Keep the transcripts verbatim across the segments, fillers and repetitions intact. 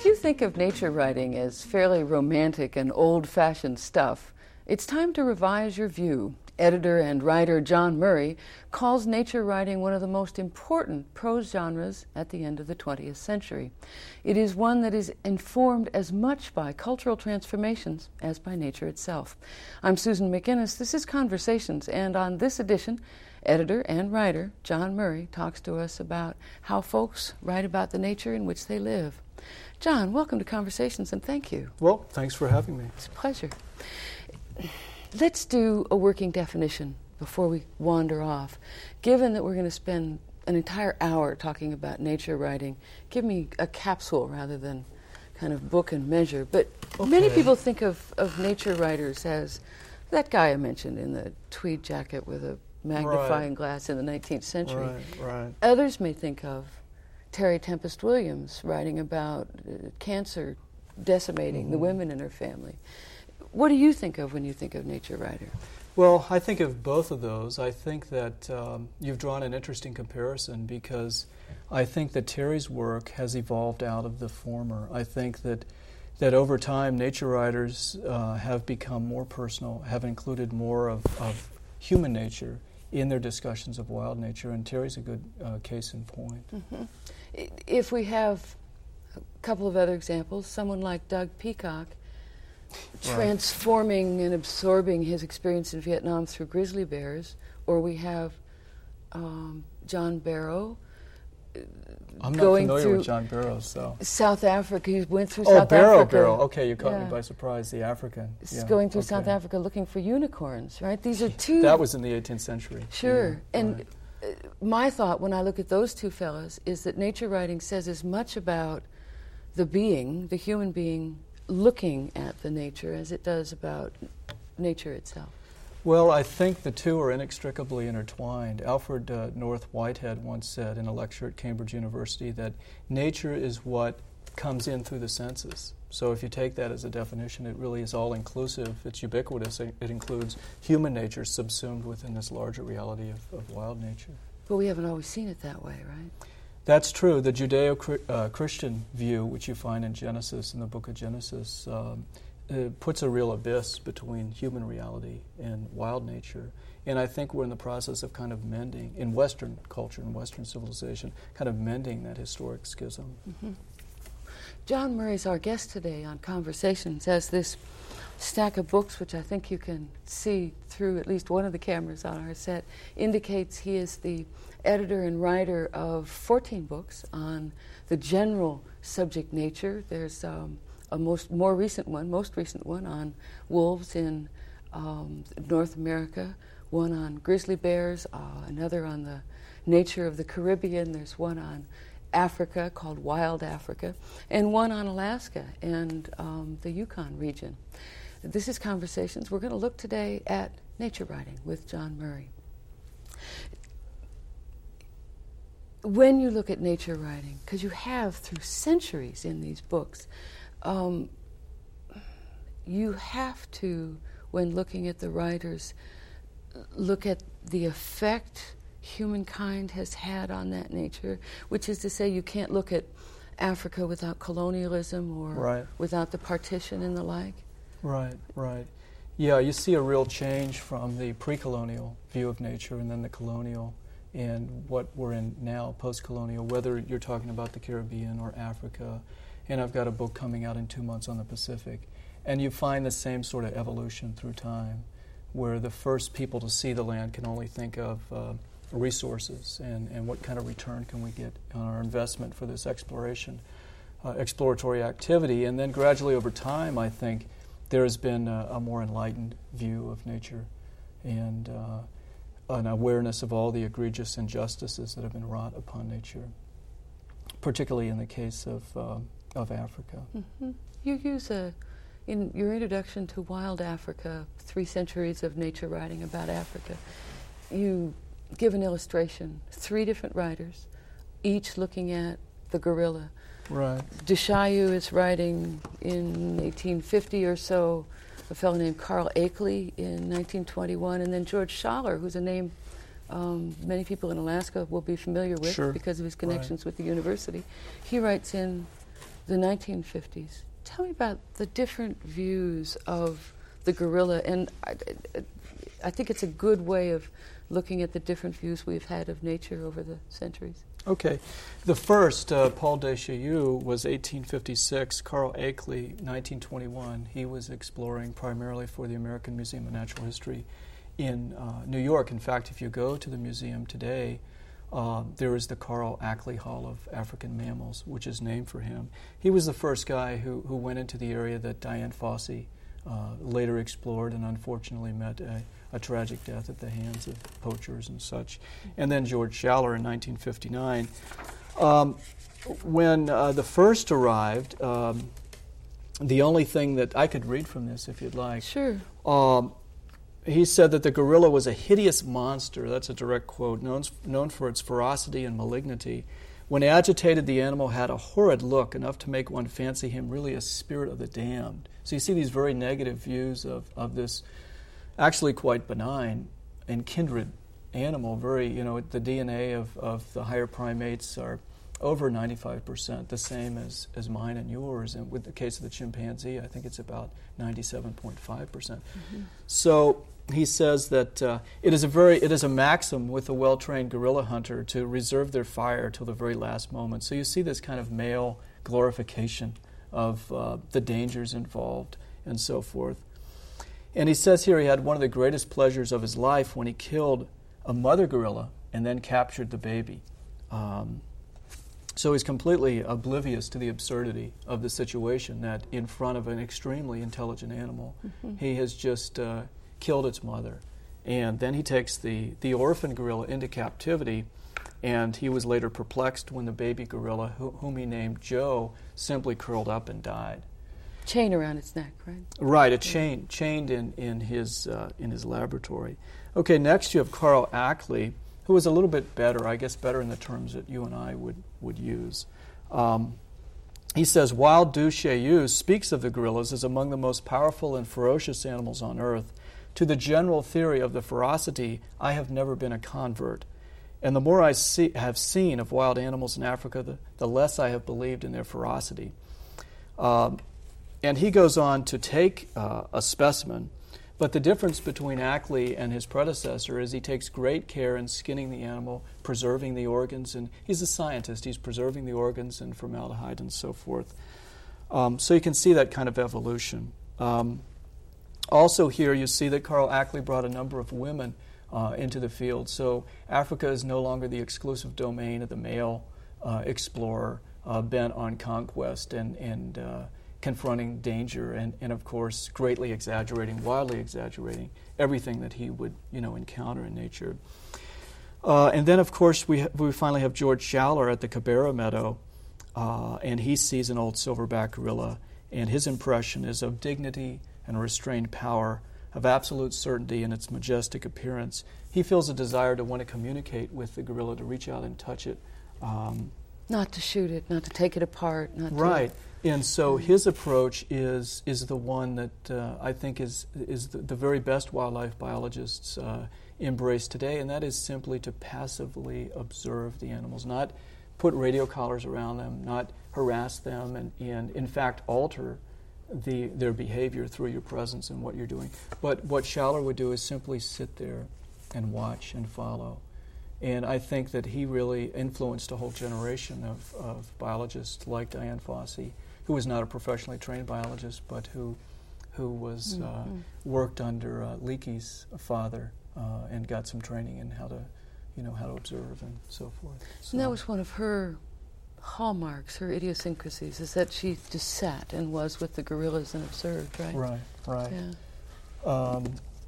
If you think of nature writing as fairly romantic and old-fashioned stuff, it's time to revise your view. Editor and writer John Murray calls nature writing one of the most important prose genres at the end of the twentieth century. It is one that is informed as much by cultural transformations as by nature itself. I'm Susan McInnes. This is Conversations, and on this edition, editor and writer John Murray talks to us about how folks write about the nature in which they live. John, welcome to Conversations, and thank you. Well, thanks for having me. It's a pleasure. Let's do a working definition before we wander off. Given that we're going to spend an entire hour talking about nature writing, give me a capsule rather than kind of book and measure. But okay. Many people think of, of nature writers as that guy I mentioned in the tweed jacket with a magnifying right. glass in the nineteenth century. Right, right. Others may think of Terry Tempest Williams writing about uh, cancer decimating mm-hmm. the women in her family. What do you think of when you think of nature writer? Well, I think of both of those. I think that um, you've drawn an interesting comparison because I think that Terry's work has evolved out of the former. I think that that over time, nature writers uh, have become more personal, have included more of, of human nature in their discussions of wild nature, and Terry's a good uh, case in point. Mm-hmm. If we have a couple of other examples, someone like Doug Peacock, transforming and absorbing his experience in Vietnam through grizzly bears, or we have um, John Barrow I'm not going familiar through with John Barrow, so South Africa. He went through oh, South Barrow, Africa. Barrow. Okay, you caught yeah. me by surprise. The African, yeah, yeah, going through okay. South Africa looking for unicorns. Right? These are two. That was in the eighteenth century. Sure, yeah, and. Right. My thought when I look at those two fellows is that nature writing says as much about the being, the human being, looking at the nature as it does about nature itself. Well, I think the two are inextricably intertwined. Alfred uh, North Whitehead once said in a lecture at Cambridge University that nature is what comes in through the senses. So if you take that as a definition, it really is all-inclusive. It's ubiquitous. It includes human nature subsumed within this larger reality of, of wild nature. But we haven't always seen it that way, right? That's true. The Judeo-Christian view, which you find in Genesis, in the book of Genesis, um, it puts a real abyss between human reality and wild nature. And I think we're in the process of kind of mending, in Western culture, in Western civilization, kind of mending that historic schism. Mm-hmm. John Murray's our guest today on Conversations as this stack of books, which I think you can see through at least one of the cameras on our set, indicates he is the editor and writer of fourteen books on the general subject nature. There's um, a most more recent one, most recent one on wolves in um, North America, one on grizzly bears, uh, another on the nature of the Caribbean. There's one on Africa called Wild Africa, and one on Alaska and um, the Yukon region. This is Conversations. We're going to look today at nature writing with John Murray. When you look at nature writing, because you have through centuries in these books, um, you have to, when looking at the writers, look at the effect humankind has had on that nature, which is to say you can't look at Africa without colonialism or right. without the partition and the like. Right, right. Yeah, you see a real change from the pre-colonial view of nature and then the colonial and what we're in now, post-colonial, whether you're talking about the Caribbean or Africa. And I've got a book coming out in two months on the Pacific. And you find the same sort of evolution through time, where the first people to see the land can only think of uh, resources and, and what kind of return can we get on our investment for this exploration, uh, exploratory activity. And then gradually over time, I think, there has been a, a more enlightened view of nature and uh, an awareness of all the egregious injustices that have been wrought upon nature, particularly in the case of, uh, of Africa. Mm-hmm. You use a in your introduction to Wild Africa, Three Centuries of Nature Writing About Africa, you give an illustration, three different writers, each looking at the gorilla. Right. De Chaillu is writing in eighteen fifty or so, a fellow named Carl Akeley in nineteen twenty-one, and then George Schaller, who's a name um, many people in Alaska will be familiar with sure. because of his connections right. with the university. He writes in the nineteen fifties. Tell me about the different views of the gorilla, and I, I think it's a good way of looking at the different views we've had of nature over the centuries. Okay. The first, uh, Paul Deschayeux, was eighteen fifty-six. Carl Akeley, nineteen twenty-one. He was exploring primarily for the American Museum of Natural History in uh, New York. In fact, if you go to the museum today, uh, there is the Carl Akeley Hall of African Mammals, which is named for him. He was the first guy who, who went into the area that Dian Fossey uh, later explored and unfortunately met a, a tragic death at the hands of poachers and such. And then George Schaller in nineteen fifty-nine. Um, when uh, the first arrived, um, the only thing that I could read from this, if you'd like. Sure. Um, he said that the gorilla was a hideous monster, that's a direct quote, known, known for its ferocity and malignity. When agitated, the animal had a horrid look, enough to make one fancy him really a spirit of the damned. So you see these very negative views of, of this actually quite benign and kindred animal. Very, you know, the D N A of, of the higher primates are over ninety-five percent, the same as, as mine and yours. And with the case of the chimpanzee, I think it's about ninety-seven point five percent. Mm-hmm. So he says that uh, it is a very it is a maxim with a well-trained gorilla hunter to reserve their fire till the very last moment. So you see this kind of male glorification of uh, the dangers involved and so forth. And he says here he had one of the greatest pleasures of his life when he killed a mother gorilla and then captured the baby. Um, so he's completely oblivious to the absurdity of the situation that in front of an extremely intelligent animal, mm-hmm. he has just uh, killed its mother. And then he takes the, the orphan gorilla into captivity, and he was later perplexed when the baby gorilla, who, whom he named Joe, simply curled up and died. Chain around its neck, right? Right, a chain, chained in, in, his, uh, in his laboratory. Okay, next you have Carl Akeley, who was a little bit better, I guess better in the terms that you and I would, would use. Um, he says, while Deschayeux speaks of the gorillas as among the most powerful and ferocious animals on earth, to the general theory of the ferocity, I have never been a convert. And the more I see, have seen of wild animals in Africa, the, the less I have believed in their ferocity. Um, and he goes on to take uh, a specimen, but the difference between Akeley and his predecessor is he takes great care in skinning the animal, preserving the organs, and he's a scientist. He's preserving the organs and formaldehyde and so forth. Um, so you can see that kind of evolution. Um, also here you see that Carl Akeley brought a number of women uh, into the field. So Africa is no longer the exclusive domain of the male uh, explorer uh, bent on conquest and, and uh, confronting danger and, and, of course, greatly exaggerating, wildly exaggerating everything that he would, you know, encounter in nature. Uh, and then, of course, we ha- we finally have George Schaller at the Kibera Meadow, uh, and he sees an old silverback gorilla, and his impression is of dignity and restrained power, of absolute certainty in its majestic appearance. He feels a desire to want to communicate with the gorilla, to reach out and touch it. Um, not to shoot it, not to take it apart. Not right. To And so his approach is is the one that uh, I think is is the, the very best wildlife biologists uh, embrace today, and that is simply to passively observe the animals, not put radio collars around them, not harass them, and, and in fact alter the their behavior through your presence and what you're doing. But what Schaller would do is simply sit there and watch and follow. And I think that he really influenced a whole generation of, of biologists like Dian Fossey, who was not a professionally trained biologist, but who who was uh, mm-hmm. worked under uh, Leakey's father uh, and got some training in how to, you know, how to observe and so forth. So and that was one of her hallmarks, her idiosyncrasies, is that she just sat and was with the gorillas and observed, right? Right, right. Yeah. Um,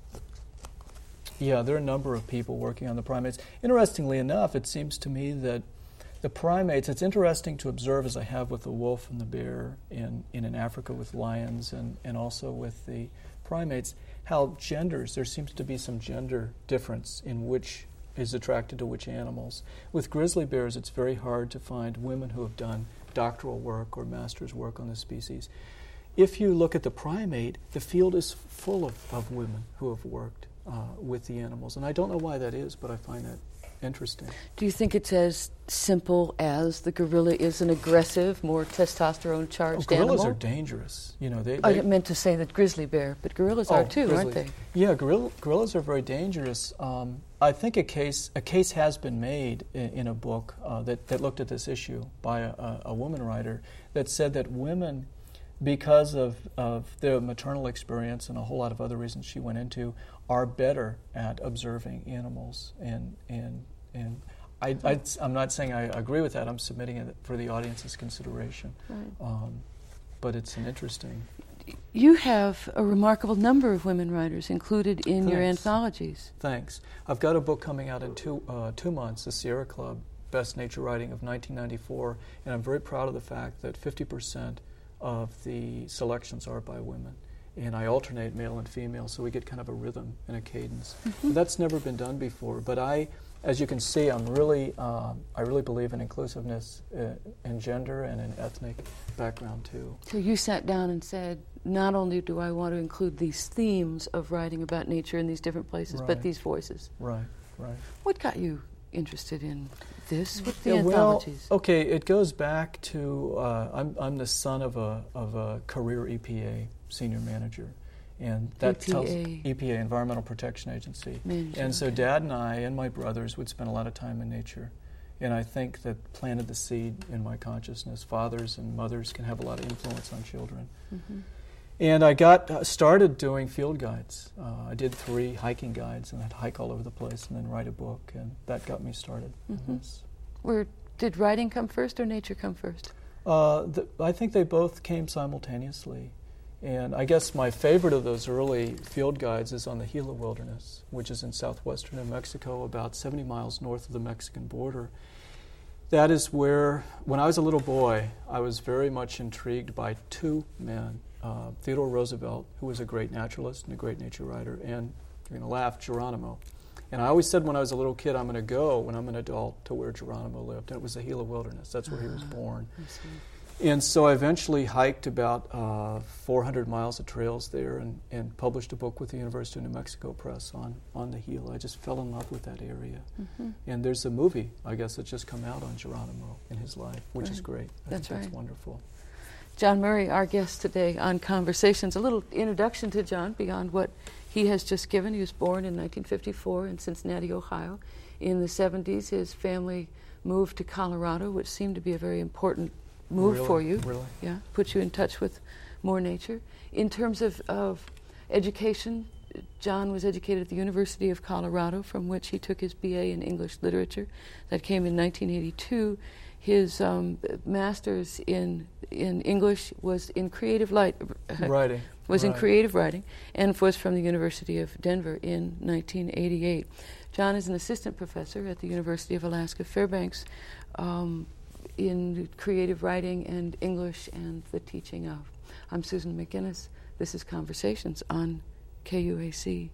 yeah, there are a number of people working on the primates. Interestingly enough, it seems to me that the primates, it's interesting to observe, as I have with the wolf and the bear in, in, in Africa with lions and, and also with the primates, how genders, there seems to be some gender difference in which is attracted to which animals. With grizzly bears, it's very hard to find women who have done doctoral work or master's work on the species. If you look at the primate, the field is full of, of women who have worked uh, with the animals. And I don't know why that is, but I find that interesting. Do you think it's as simple as the gorilla is an aggressive, more testosterone-charged well, gorillas animal? are dangerous. You know, they, I they meant to say that grizzly bear, but gorillas oh, are too, grizzlies. aren't they? Yeah, gorilla, gorillas are very dangerous. Um, I think a case a case has been made in, in a book uh, that, that looked at this issue by a, a, a woman writer that said that women, because of, of their maternal experience and a whole lot of other reasons she went into, are better at observing animals. And and and I, I, I'm not saying I agree with that. I'm submitting it for the audience's consideration. Right. Um, but it's an interesting... You have a remarkable number of women writers included in Thanks. your anthologies. Thanks. I've got a book coming out in two, uh, two months, The Sierra Club, Best Nature Writing of nineteen ninety-four, and I'm very proud of the fact that fifty percent of the selections are by women. And I alternate male and female, so we get kind of a rhythm and a cadence. Mm-hmm. That's never been done before, but I, as you can see, I'm really, um, I really believe in inclusiveness uh, in gender and in ethnic background too. So you sat down and said, not only do I want to include these themes of writing about nature in these different places, Right. but these voices. Right, right. What got you interested in this with the Yeah, well, anthologies? okay, it goes back to uh, I'm I'm the son of a of a career E P A senior manager, and that tells E P A. E P A Environmental Protection Agency. Manager, And so okay. Dad and I and my brothers would spend a lot of time in nature, and I think that planted the seed in my consciousness. Fathers and mothers can have a lot of influence on children. Mm-hmm. And I got uh, started doing field guides. Uh, I did three hiking guides, and I'd hike all over the place and then write a book, and that got me started. Mm-hmm. in this. Where did writing come first or nature come first? Uh, the, I think they both came simultaneously. And I guess my favorite of those early field guides is on the Gila Wilderness, which is in southwestern New Mexico, about seventy miles north of the Mexican border. That is where, when I was a little boy, I was very much intrigued by two men, uh, Theodore Roosevelt, who was a great naturalist and a great nature writer, and, you're going to laugh, Geronimo. And I always said when I was a little kid, I'm going to go, when I'm an adult, to where Geronimo lived. And it was the Gila Wilderness. That's where he was born. I see. And so I eventually hiked about uh, four hundred miles of trails there and, and published a book with the University of New Mexico Press on, on the Gila. I just fell in love with that area. Mm-hmm. And there's a movie, I guess, that's just come out on Geronimo and his life, which is Right. great. I That's think that's right. wonderful. John Murray, our guest today on Conversations. A little introduction to John beyond what he has just given. He was born in nineteen fifty-four in Cincinnati, Ohio. In the seventies, his family moved to Colorado, which seemed to be a very important move Really? for you. Really? Yeah, put you in touch with more nature. In terms of, of education, John was educated at the University of Colorado, from which he took his B A in English literature. That came in nineteen eighty-two. His um, master's in in English was in creative light, Writing. was in Right. creative writing, and was from the University of Denver in nineteen eighty-eight. John is an assistant professor at the University of Alaska Fairbanks um, in creative writing and English and the teaching of. I'm Susan McGinnis. This is Conversations on K U A C.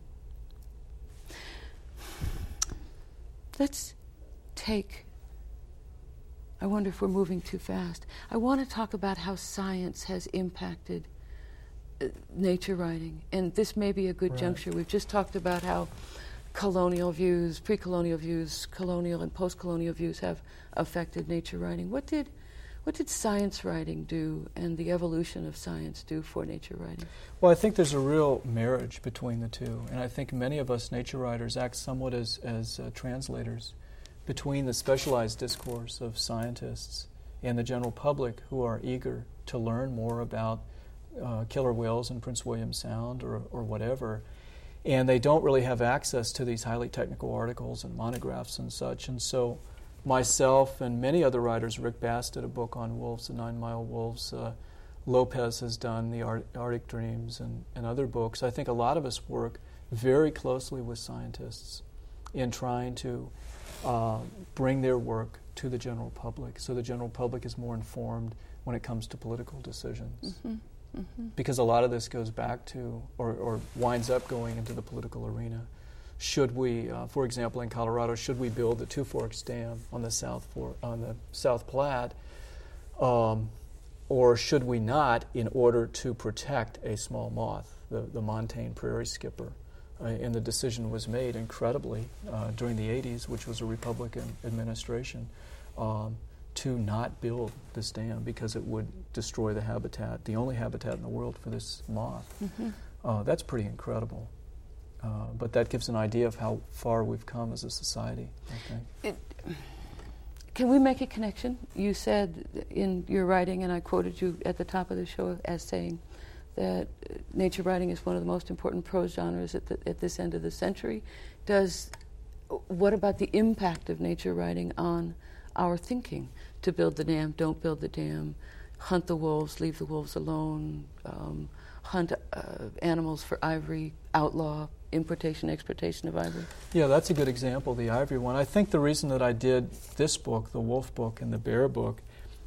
Let's take, I wonder if we're moving too fast. I want to talk about how science has impacted uh, nature writing, and this may be a good Right. juncture. We've just talked about how colonial views, pre-colonial views, colonial and post-colonial views have affected nature writing. What did what did science writing do, and the evolution of science do for nature writing? Well, I think there's a real marriage between the two, and I think many of us nature writers act somewhat as, as uh, translators between the specialized discourse of scientists and the general public who are eager to learn more about uh, killer whales in Prince William Sound or, or whatever, and they don't really have access to these highly technical articles and monographs and such. And so myself and many other writers, Rick Bass did a book on wolves, the Nine Mile Wolves, uh, Lopez has done the Ar- Arctic Dreams and, and other books. I think a lot of us work very closely with scientists in trying to uh, bring their work to the general public, so the general public is more informed when it comes to political decisions. Mm-hmm. Mm-hmm. Because a lot of this goes back to, or, or winds up going into the political arena. Should we, uh, for example, in Colorado, should we build the Two Forks Dam on the South For- on the South Platte, um, or should we not, in order to protect a small moth, the, the montane prairie skipper, uh, and the decision was made incredibly uh, during the eighties, which was a Republican administration, um, to not build this dam because it would destroy the habitat, the only habitat in the world for this moth. Mm-hmm. Uh, that's pretty incredible. Uh, but that gives an idea of how far we've come as a society, I think. It, can we make a connection? You said in your writing, and I quoted you at the top of the show as saying that nature writing is one of the most important prose genres at, the, at this end of the century. Does what about the impact of nature writing on our thinking? To build the dam, don't build the dam, hunt the wolves, leave the wolves alone, um, hunt uh, animals for ivory, outlaw importation, exportation of ivory? Yeah, that's a good example, the ivory one. I think the reason that I did this book, the wolf book and the bear book,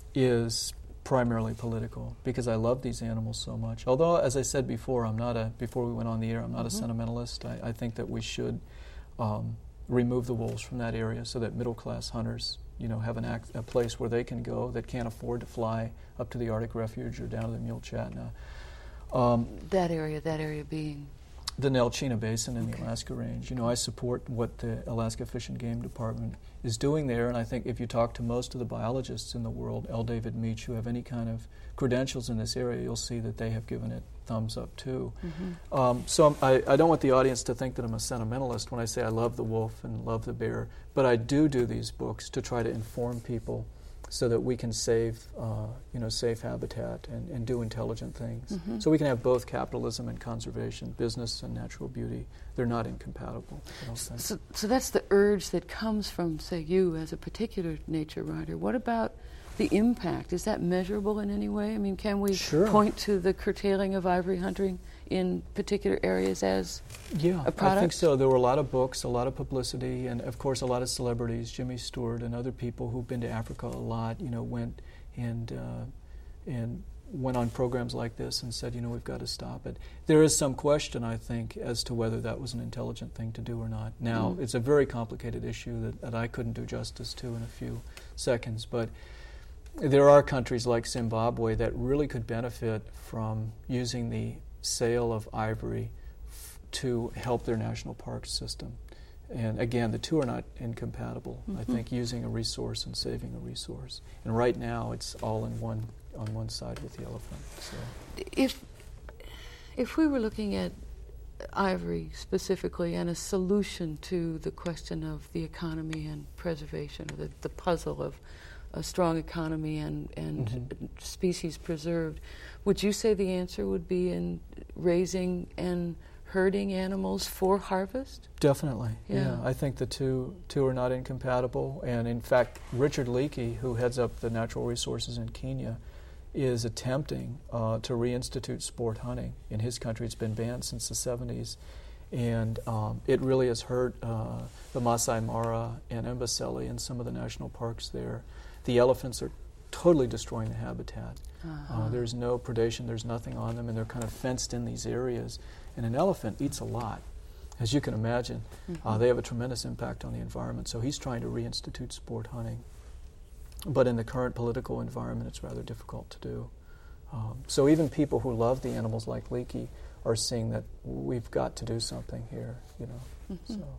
is primarily political, because I love these animals so much. Although, as I said before, I'm not a, before we went on the air, I'm not mm-hmm. a sentimentalist. I, I think that we should um, remove the wolves from that area so that middle-class hunters, you know, have an act, a place where they can go that can't afford to fly up to the Arctic Refuge or down to the Mule-Chatna. Um, that area, that area being? The Nelchina Basin and okay. the Alaska Range. You know, I support what the Alaska Fish and Game Department is doing there, and I think if you talk to most of the biologists in the world, L. David Meach, who have any kind of credentials in this area, you'll see that they have given it thumbs up too. Mm-hmm. Um, so I'm, I, I don't want the audience to think that I'm a sentimentalist when I say I love the wolf and love the bear, but I do do these books to try to inform people so that we can save, uh, you know, save habitat and, and do intelligent things. Mm-hmm. So we can have both capitalism and conservation, business and natural beauty. They're not incompatible. I don't think. So, so that's the urge that comes from, say, you as a particular nature writer. What about the impact? Is that measurable in any way? I mean, can we sure. point to the curtailing of ivory hunting in particular areas as yeah, a product? I think so. There were a lot of books, a lot of publicity, and of course a lot of celebrities, Jimmy Stewart and other people who've been to Africa a lot, you know, went and uh, and went on programs like this and said, you know, we've got to stop it. There is some question, I think, as to whether that was an intelligent thing to do or not. Now, mm. it's a very complicated issue that, that I couldn't do justice to in a few seconds, but there are countries like Zimbabwe that really could benefit from using the sale of ivory f- to help their national park system. And again, the two are not incompatible. Mm-hmm. I think using a resource and saving a resource. And right now, it's all in one on one side with the elephant. So. If if we were looking at ivory specifically and a solution to the question of the economy and preservation, or the, the puzzle of a strong economy and, and mm-hmm. species preserved, would you say the answer would be in raising and herding animals for harvest? Definitely, yeah. yeah. I think the two two are not incompatible. And in fact, Richard Leakey, who heads up the natural resources in Kenya, is attempting uh, to reinstitute sport hunting. In his country, it's been banned since the seventies. And um, it really has hurt uh, the Masai Mara and Amboseli and some of the national parks there. The elephants are totally destroying the habitat. Uh-huh. Uh, there's no predation, there's nothing on them, and they're kind of fenced in these areas. And an elephant eats a lot, as you can imagine. Mm-hmm. Uh, they have a tremendous impact on the environment, so he's trying to reinstitute sport hunting. But in the current political environment, it's rather difficult to do. Um, so even people who love the animals like Leakey are seeing that we've got to do something here, you know. Mm-hmm. So.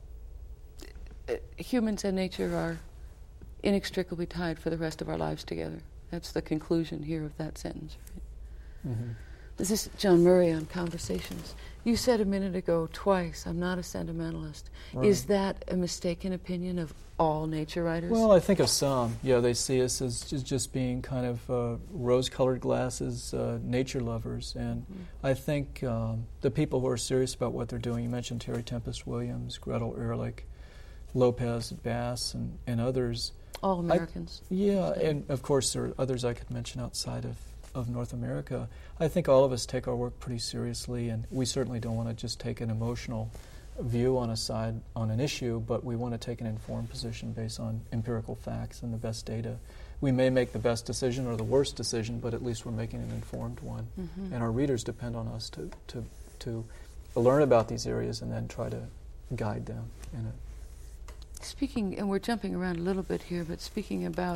Uh, humans and nature are inextricably tied for the rest of our lives together. That's the conclusion here of that sentence, right? Mm-hmm. This is John Murray on Conversations. You said a minute ago twice, I'm not a sentimentalist. Right. Is that a mistaken opinion of all nature writers? Well, I think of some. Yeah, they see us as just, just being kind of uh, rose-colored glasses, uh, nature lovers. And mm-hmm. I think um, the people who are serious about what they're doing, you mentioned Terry Tempest Williams, Gretel Ehrlich, Lopez Bass, and, and others. All Americans. I, yeah, and of course there are others I could mention outside of, of North America. I think all of us take our work pretty seriously, and we certainly don't want to just take an emotional view on a side, on an issue, but we want to take an informed position based on empirical facts and the best data. We may make the best decision or the worst decision, but at least we're making an informed one. Mm-hmm. And our readers depend on us to, to, to learn about these areas and then try to guide them in it. Speaking, and we're jumping around a little bit here, but speaking about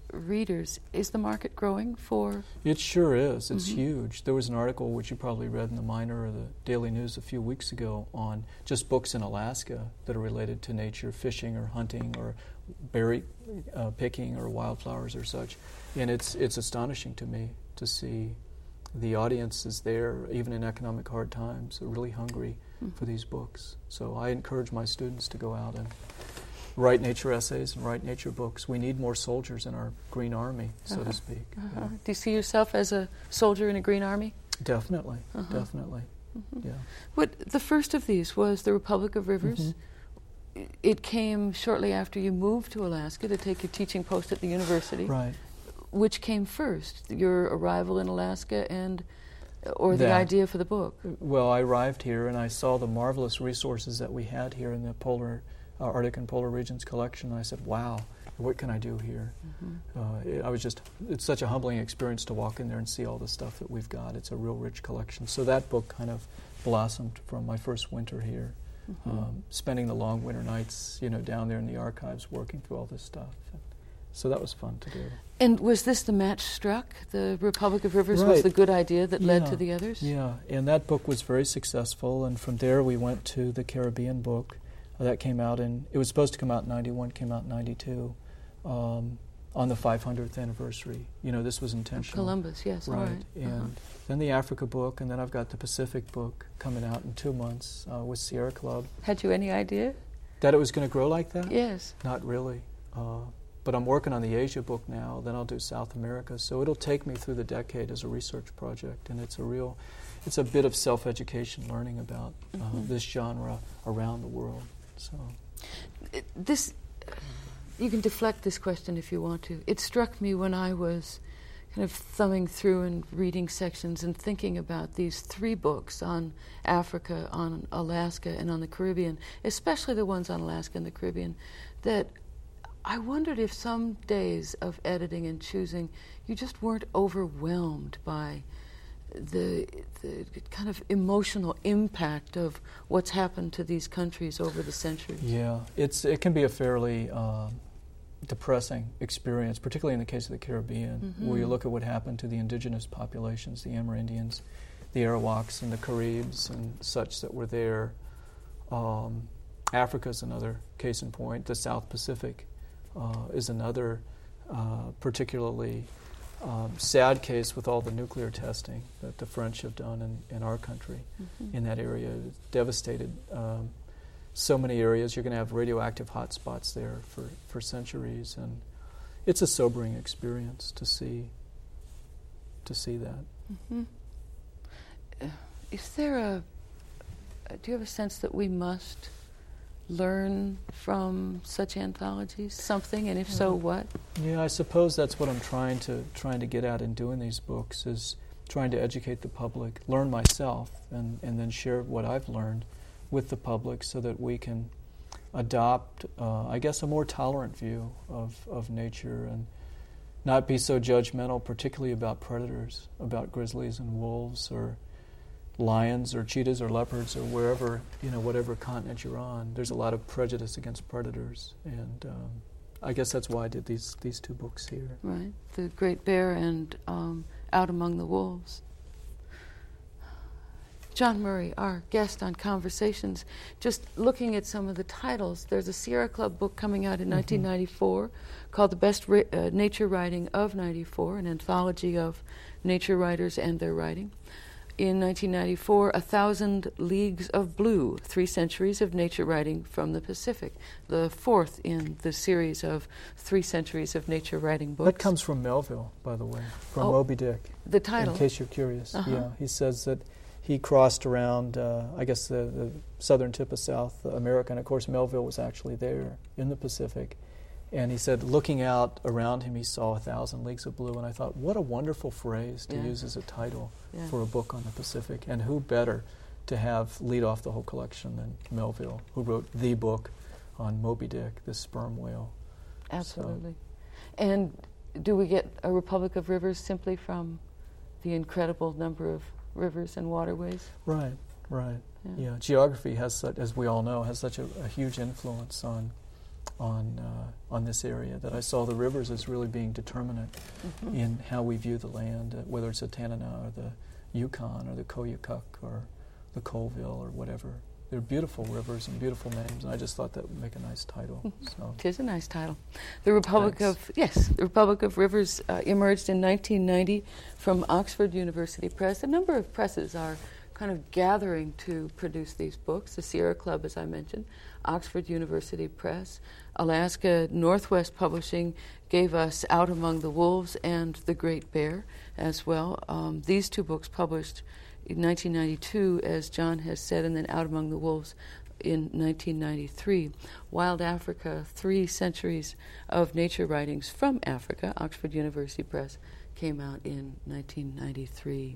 readers. Is the market growing for? It sure is. It's Mhm. huge. There was an article which you probably read in the Miner or the Daily News a few weeks ago on just books in Alaska that are related to nature, fishing or hunting or berry uh, picking or wildflowers or such. And it's it's astonishing to me to see the audience is there, even in economic hard times, they're really hungry mm. for these books. So I encourage my students to go out and write nature essays and write nature books. We need more soldiers in our Green Army, so uh-huh. to speak. Uh-huh. Yeah. Do you see yourself as a soldier in a Green Army? Definitely, uh-huh. definitely, mm-hmm. yeah. What the first of these was the Republic of Rivers. Mm-hmm. It came shortly after you moved to Alaska to take your teaching post at the university. Right. Which came first, your arrival in Alaska and, or the That. idea for the book? Well, I arrived here and I saw the marvelous resources that we had here in the polar, uh, Arctic and polar regions collection. And I said, wow, what can I do here? Mm-hmm. Uh, it, I was just, it's such a humbling experience to walk in there and see all the stuff that we've got. It's a real rich collection. So that book kind of blossomed from my first winter here, mm-hmm. um, spending the long winter nights, you know, down there in the archives working through all this stuff. And so that was fun to do. And was this the match struck? The Republic of Rivers right. was the good idea that yeah. led to the others? Yeah, and that book was very successful, and from there we went to the Caribbean book. Uh, that came out in, it was supposed to come out in ninety-one, came out in ninety-two, um, on the five hundredth anniversary. You know, this was intentional. Columbus, yes, right. all right. And uh-huh. then the Africa book, and then I've got the Pacific book coming out in two months uh, with Sierra Club. Had you any idea? That it was going to grow like that? Yes. Not really. Uh, But I'm working on the Asia book now, then I'll do South America. So it'll take me through the decade as a research project, and it's a real, it's a bit of self-education learning about uh, mm-hmm. this genre around the world. So, this, you can deflect this question if you want to. It struck me when I was kind of thumbing through and reading sections and thinking about these three books on Africa, on Alaska, and on the Caribbean, especially the ones on Alaska and the Caribbean, that I wondered if some days of editing and choosing, you just weren't overwhelmed by the, the kind of emotional impact of what's happened to these countries over the centuries. Yeah, it's it can be a fairly uh, depressing experience, particularly in the case of the Caribbean, mm-hmm. where you look at what happened to the indigenous populations, the Amerindians, the Arawaks, and the Caribs, and such that were there. Um, Africa's another case in point. The South Pacific Uh, is another uh, particularly um, sad case with all the nuclear testing that the French have done in, in our country mm-hmm. in that area. It's devastated um, so many areas. You're going to have radioactive hotspots there for, for centuries, and it's a sobering experience to see to see that. Mm-hmm. Uh, is there a, do you have a sense that we must learn from such anthologies something, and if so, what? Yeah, I suppose that's what I'm trying to trying to get at in doing these books, is trying to educate the public, learn myself, and, and then share what I've learned with the public so that we can adopt, uh, I guess, a more tolerant view of, of nature and not be so judgmental, particularly about predators, about grizzlies and wolves or lions or cheetahs or leopards or wherever, you know, whatever continent you're on. There's a lot of prejudice against predators, and um, I guess that's why I did these these two books here. Right, The Great Bear and um, Out Among the Wolves. John Murray, our guest on Conversations, just looking at some of the titles, there's a Sierra Club book coming out in mm-hmm. nineteen ninety-four called The Best Ra- uh, Nature Writing of ninety-four, an anthology of nature writers and their writing. In nineteen ninety-four, A Thousand Leagues of Blue, Three Centuries of Nature Writing from the Pacific, the fourth in the series of Three Centuries of Nature Writing books. That comes from Melville, by the way, from oh, Moby Dick. The title? In case you're curious. Uh-huh. Yeah, he says that he crossed around, uh, I guess, the, the southern tip of South America, and of course Melville was actually there in the Pacific. And he said, looking out around him, he saw a thousand leagues of blue. And I thought, what a wonderful phrase to yeah. use as a title yeah. for a book on the Pacific. And who better to have lead off the whole collection than Melville, who wrote the book on Moby Dick, the sperm whale. Absolutely. So. And do we get a Republic of Rivers simply from the incredible number of rivers and waterways? Right, right. Yeah. Yeah. Geography has, such, as we all know, has such a, a huge influence on on uh, on this area, that I saw the rivers as really being determinant mm-hmm. in how we view the land, uh, whether it's the Tanana or the Yukon or the Koyukuk or the Colville or whatever. They're beautiful rivers and beautiful names, and I just thought that would make a nice title. Mm-hmm. So it is a nice title. The Republic Thanks. of yes, the Republic of Rivers uh, emerged in nineteen ninety from Oxford University Press. A number of presses are kind of gathering to produce these books. The Sierra Club, as I mentioned, Oxford University Press, Alaska Northwest Publishing gave us Out Among the Wolves and The Great Bear as well. Um, these two books published in nineteen ninety-two, as John has said, and then Out Among the Wolves in nineteen ninety-three. Wild Africa, Three Centuries of Nature Writings from Africa, Oxford University Press, came out in nineteen ninety-three.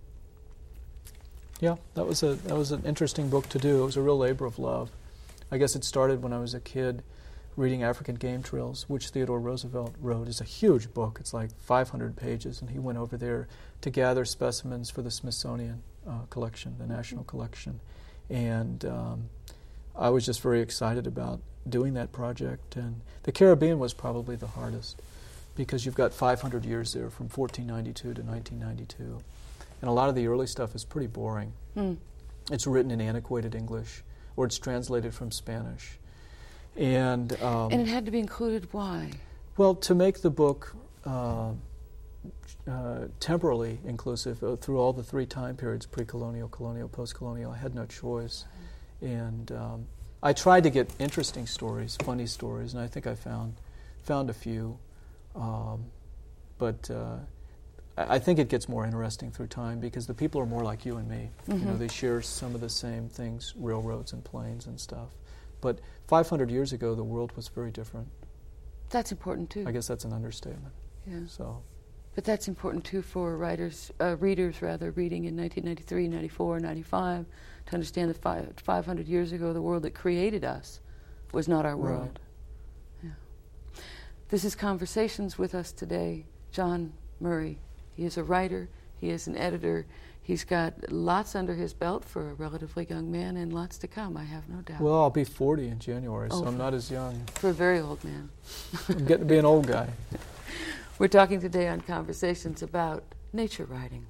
Yeah, that was a that was an interesting book to do. It was a real labor of love. I guess it started when I was a kid reading African Game Trails, which Theodore Roosevelt wrote. It's a huge book. It's like five hundred pages, and he went over there to gather specimens for the Smithsonian uh, collection, the National Collection. And um, I was just very excited about doing that project. And the Caribbean was probably the hardest, because you've got five hundred years there from fourteen ninety-two to nineteen ninety-two. And a lot of the early stuff is pretty boring. Mm. It's written in antiquated English, or it's translated from Spanish. And um, and it had to be included. Why? Well, to make the book uh, uh, temporally inclusive uh, through all the three time periods, pre-colonial, colonial, post-colonial, I had no choice. And um, I tried to get interesting stories, funny stories, and I think I found found a few. Um, but uh, I think it gets more interesting through time, because the people are more like you and me. Mm-hmm. You know, they share some of the same things, railroads and planes and stuff. But five hundred years ago, the world was very different. That's important too. I guess that's an understatement. Yeah. So, but that's important too for writers, uh, readers rather, reading in nineteen ninety-three, ninety-four, ninety-five, to understand that five, five hundred years ago, the world that created us was not our world. Right. Yeah. This is Conversations. With us today, John Murray. He is a writer. He is an editor. He's got lots under his belt for a relatively young man, and lots to come, I have no doubt. Well, I'll be forty in January, oh, so I'm not as young. For a very old man. I'm getting to be an old guy. We're talking today on Conversations about nature writing.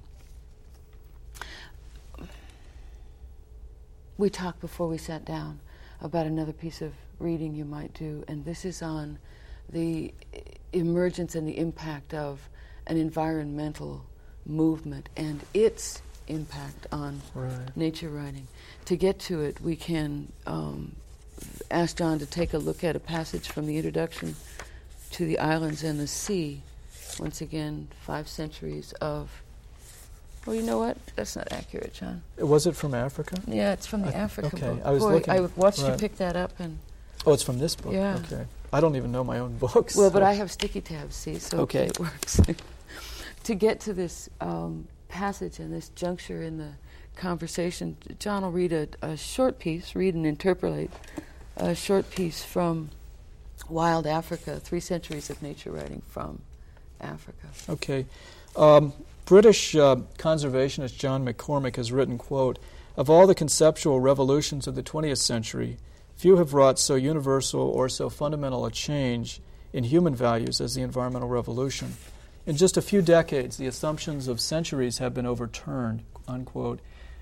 We talked before we sat down about another piece of reading you might do, and this is on the emergence and the impact of an environmental movement and its impact on right. nature writing. To get to it, we can um, ask John to take a look at a passage from the introduction to The Islands and the Sea. Once again, five centuries of... Well, you know what? That's not accurate, John. Was it from Africa? Yeah, it's from the I, Africa okay. book. I was Boy, looking, I watched right. you pick that up and... Oh, it's from this book? Yeah. Okay. I don't even know my own books. Well, so. but I have sticky tabs, see, so okay. it works. To get to this um, passage and this juncture in the conversation, John will read a, a short piece, read and interpolate a short piece from Wild Africa, Three Centuries of Nature Writing from Africa. Okay. Um, British uh, conservationist John McCormick has written, quote, "Of all the conceptual revolutions of the twentieth century, few have wrought so universal or so fundamental a change in human values as the environmental revolution. In just a few decades, the assumptions of centuries have been overturned," unquote.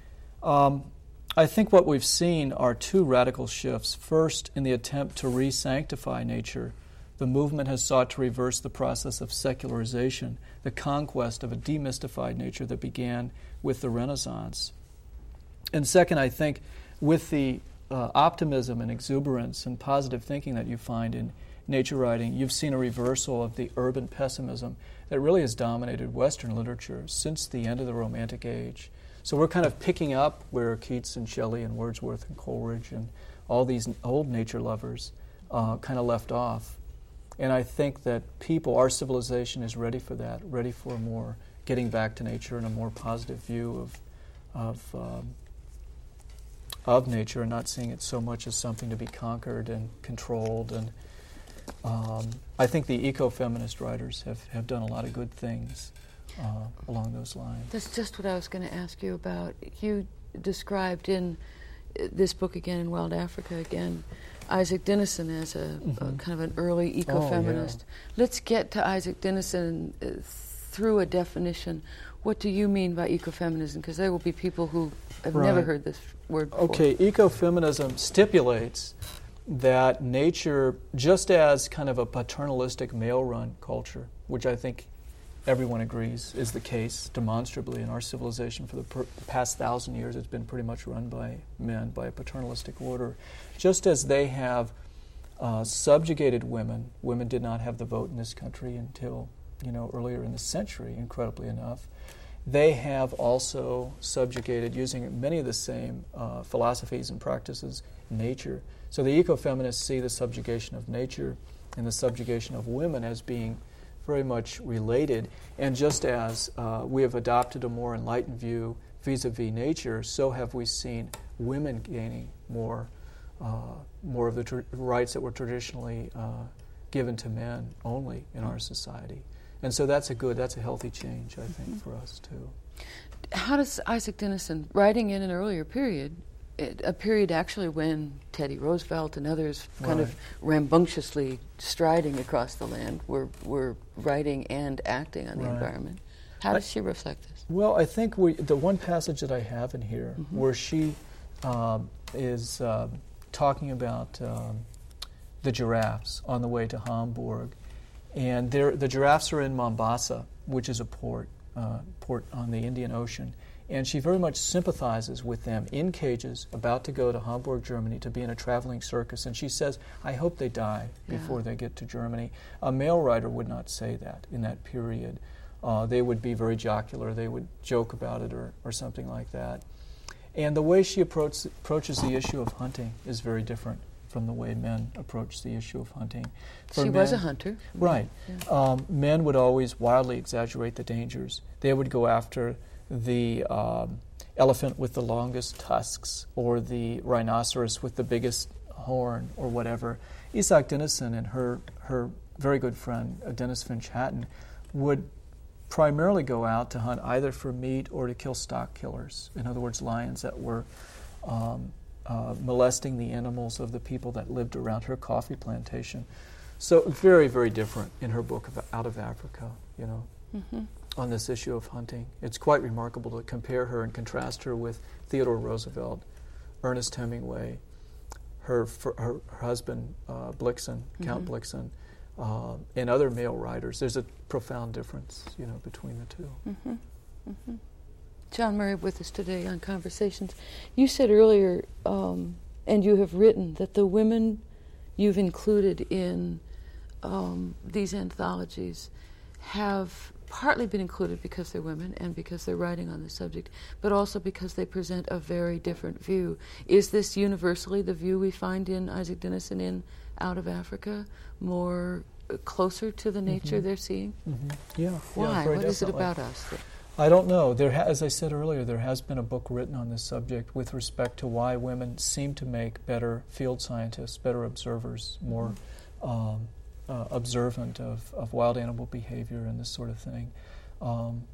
Um, I think what we've seen are two radical shifts. First, in the attempt to re-sanctify nature, the movement has sought to reverse the process of secularization, the conquest of a demystified nature that began with the Renaissance. And second, I think with the uh, optimism and exuberance and positive thinking that you find in nature writing, you've seen a reversal of the urban pessimism that really has dominated Western literature since the end of the Romantic Age. So we're kind of picking up where Keats and Shelley and Wordsworth and Coleridge and all these old nature lovers uh, kind of left off. And I think that people, our civilization is ready for that, ready for more getting back to nature and a more positive view of of um, of nature, and not seeing it so much as something to be conquered and controlled. And um, I think the eco-feminist writers have, have done a lot of good things uh, along those lines. That's just what I was going to ask you about. You described in uh, this book again in Wild Africa again, Isaac Dinesen as a, mm-hmm. a kind of an early ecofeminist. Oh, yeah. Let's get to Isaac Dinesen uh, through a definition. What do you mean by ecofeminism? Because there will be people who have right. never heard this word before. Okay, ecofeminism stipulates that nature, just as kind of a paternalistic male-run culture, which I think everyone agrees is the case demonstrably in our civilization for the per- past thousand years, it's been pretty much run by men, by a paternalistic order. Just as they have uh, subjugated women, women did not have the vote in this country until, you know, earlier in the century, incredibly enough. They have also subjugated, using many of the same uh, philosophies and practices, nature. So the ecofeminists see the subjugation of nature and the subjugation of women as being very much related. And just as uh, we have adopted a more enlightened view vis-a-vis nature, so have we seen women gaining more, uh, more of the tr- rights that were traditionally uh, given to men only in our society. And so that's a good, that's a healthy change, I think, mm-hmm. for us too. How does Isaac Dinesen, writing in an earlier period, it, a period actually when Teddy Roosevelt and others kind right. of rambunctiously striding across the land were, were writing and acting on the right. environment, how does I, she reflect this? Well, I think we, the one passage that I have in here mm-hmm. where she um, is uh, talking about um, the giraffes on the way to Hamburg. And the giraffes are in Mombasa, which is a port, uh, port on the Indian Ocean. And she very much sympathizes with them in cages, about to go to Hamburg, Germany, to be in a traveling circus. And she says, I hope they die yeah. before they get to Germany. A male writer would not say that in that period. Uh, they would be very jocular. They would joke about it or, or something like that. And the way she approach, approaches the issue of hunting is very different from the way men approach the issue of hunting. For she men, was a hunter. Right. Yeah. Um, men would always wildly exaggerate the dangers. They would go after the um, elephant with the longest tusks or the rhinoceros with the biggest horn or whatever. Isaac Dinesen and her, her very good friend, uh, Dennis Finch Hatton, would primarily go out to hunt either for meat or to kill stock killers. In other words, lions that were um, Uh, molesting the animals of the people that lived around her coffee plantation. So very, very different in her book of Out of Africa, you know, mm-hmm. on this issue of hunting. It's quite remarkable to compare her and contrast her with Theodore Roosevelt, Ernest Hemingway, her her, her husband uh, Blixen, mm-hmm. Count Blixen, uh, and other male writers. There's a profound difference, you know, between the two. Mm-hmm. Mm-hmm. John Murray with us today on Conversations. You said earlier, um, and you have written, that the women you've included in um, these anthologies have partly been included because they're women and because they're writing on the subject, but also because they present a very different view. Is this universally the view we find in Isaac Dinesen in Out of Africa, more uh, closer to the nature mm-hmm. they're seeing? Mm-hmm. Yeah. Why? Yeah, what definitely. is it about us that I don't know. There, ha- as I said earlier, there has been a book written on this subject with respect to why women seem to make better field scientists, better observers, more mm-hmm. um, uh, observant of, of wild animal behavior and this sort of thing. Um,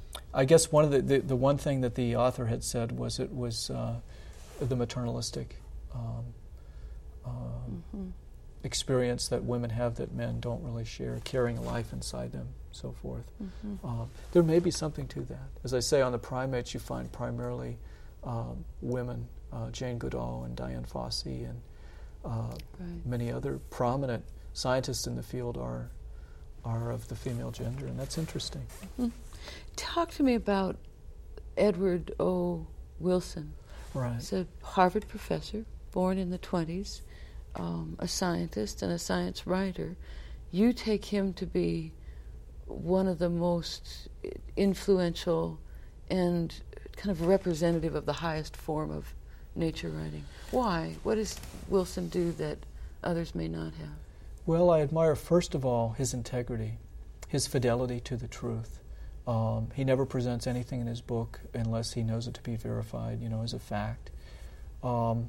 I guess one of the, the the one thing that the author had said was it was uh, the maternalistic um, uh, mm-hmm. experience that women have that men don't really share, carrying a life inside them. So forth. Mm-hmm. Um, there may be something to that. As I say, on the primates, you find primarily um, women, uh, Jane Goodall and Diane Fossey, and uh, right. many other prominent scientists in the field are are of the female gender, and that's interesting. Mm-hmm. Talk to me about Edward O. Wilson. Right. He's a Harvard professor, born in the twenties, um, a scientist and a science writer. You take him to be one of the most influential and kind of representative of the highest form of nature writing. Why? What does Wilson do that others may not have? Well, I admire, first of all, his integrity, his fidelity to the truth. Um, he never presents anything in his book unless he knows it to be verified, you know, as a fact. Um,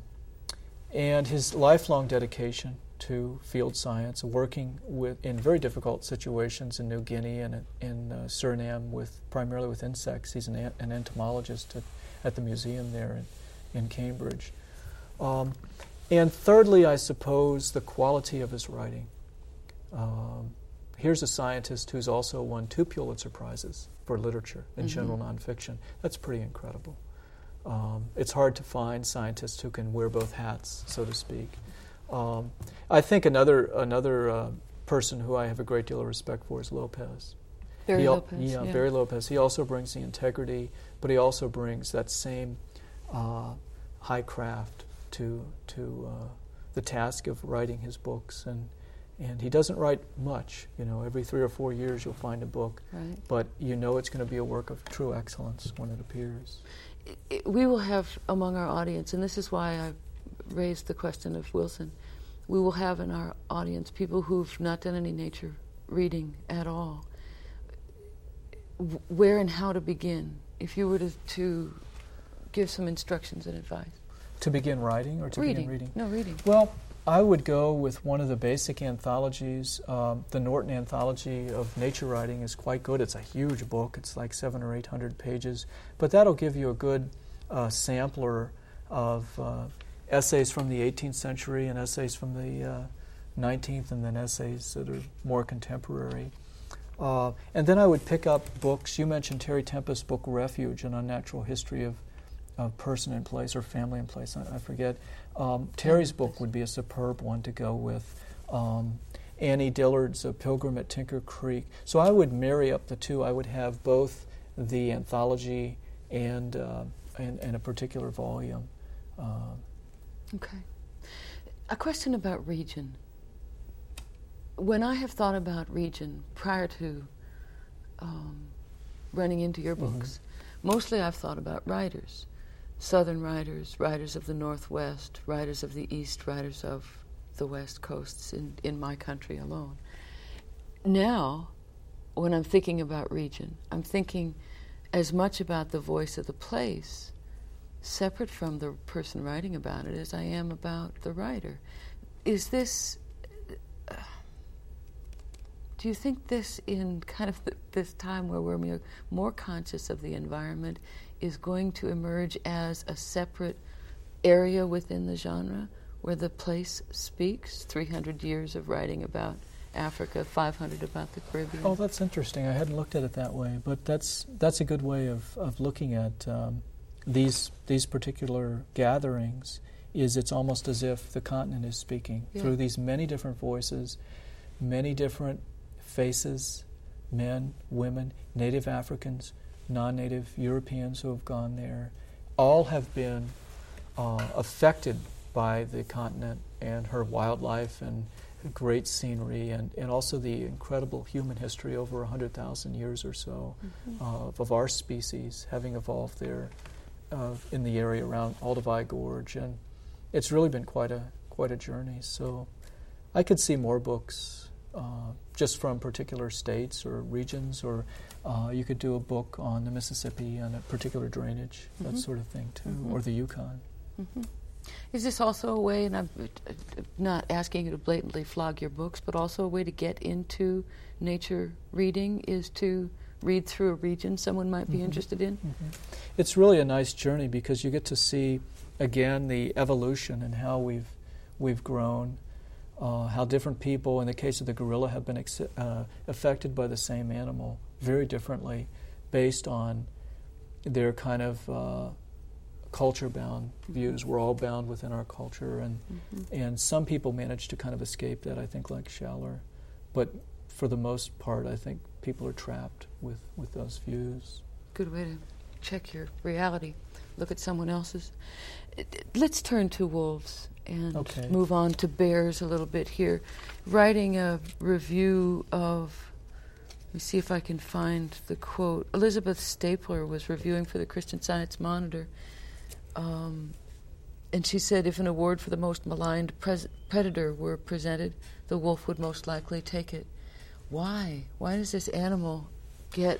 and his lifelong dedication to field science, working with in very difficult situations in New Guinea and in uh, Suriname, with primarily with insects. He's an, an entomologist at, at the museum there in, in Cambridge. Um, and thirdly, I suppose, the quality of his writing. Um, here's a scientist who's also won two Pulitzer Prizes for literature in Mm-hmm. general nonfiction. That's pretty incredible. Um, it's hard to find scientists who can wear both hats, so to speak. Um, I think another another uh, person who I have a great deal of respect for is Lopez. Barry He al- Lopez. Yeah, yeah. Barry Lopez. He also brings the integrity, but he also brings that same uh, high craft to to uh, the task of writing his books. And and he doesn't write much. You know, every three or four years you'll find a book, Right. but you know it's going to be a work of true excellence when it appears. It- it- we will have among our audience, and this is why I raised the question of Wilson, we will have in our audience people who've not done any nature reading at all. W- Where and how to begin, if you were to, to give some instructions and advice? To begin writing or to reading. begin reading? No, reading. Well, I would go with one of the basic anthologies. Um, the Norton Anthology of Nature Writing is quite good. It's a huge book. It's like seven or eight hundred pages. But that'll give you a good uh, sampler of uh, essays from the eighteenth century and essays from the uh, nineteenth, and then essays that are more contemporary. Uh, and then I would pick up books. You mentioned Terry Tempest's book Refuge, an unnatural history of of person and place, or family and place, I, I forget. Um, Terry's book would be a superb one to go with. Um, Annie Dillard's A Pilgrim at Tinker Creek. So I would marry up the two. I would have both the anthology and uh, and, and a particular volume. Uh, Okay. A question about region. When I have thought about region prior to um, running into your Mhm. books, mostly I've thought about writers. Southern writers, writers of the Northwest, writers of the East, writers of the West Coasts in, in my country alone. Now, when I'm thinking about region, I'm thinking as much about the voice of the place, separate from the person writing about it, as I am about the writer. Is this... Uh, do you think this, in kind of th- this time where we're more, more conscious of the environment, is going to emerge as a separate area within the genre where the place speaks? three hundred years of writing about Africa, five hundred about the Caribbean. oh, that's interesting. I hadn't looked at it that way, but that's that's a good way of, of looking at um, these these particular gatherings. Is it's almost as if the continent is speaking Yeah. through these many different voices, many different faces, men, women, native Africans, non-native Europeans who have gone there, all have been uh, affected by the continent and her wildlife and great scenery, and, and also the incredible human history over one hundred thousand years or so Mhm. uh, of our species having evolved there uh, in the area around Olduvai Gorge. And it's really been quite a quite a journey. So I could see more books uh, just from particular states or regions, or uh, you could do a book on the Mississippi and a particular drainage, Mhm. that sort of thing too, Mhm. or the Yukon. Mhm. Is this also a way, and I'm uh, not asking you to blatantly flog your books, but also a way to get into nature reading is to read through a region someone might be Mhm. interested in? Mhm. It's really a nice journey because you get to see, again, the evolution and how we've we've grown, uh, how different people, in the case of the gorilla, have been ex- uh, affected by the same animal very differently based on their kind of uh, culture-bound Mm-hmm. views. We're all bound within our culture, and Mhm. and some people manage to kind of escape that, I think, like Schaller. But for the most part, I think people are trapped with, with those views. Good way to check your reality. Look at someone else's. Uh, Let's turn to wolves and Okay. move on to bears a little bit here. Writing a review of, let me see if I can find the quote. Elizabeth Stapler was reviewing for the Christian Science Monitor, um, and she said if an award for the most maligned pres- predator were presented, the wolf would most likely take it. Why? Why does this animal get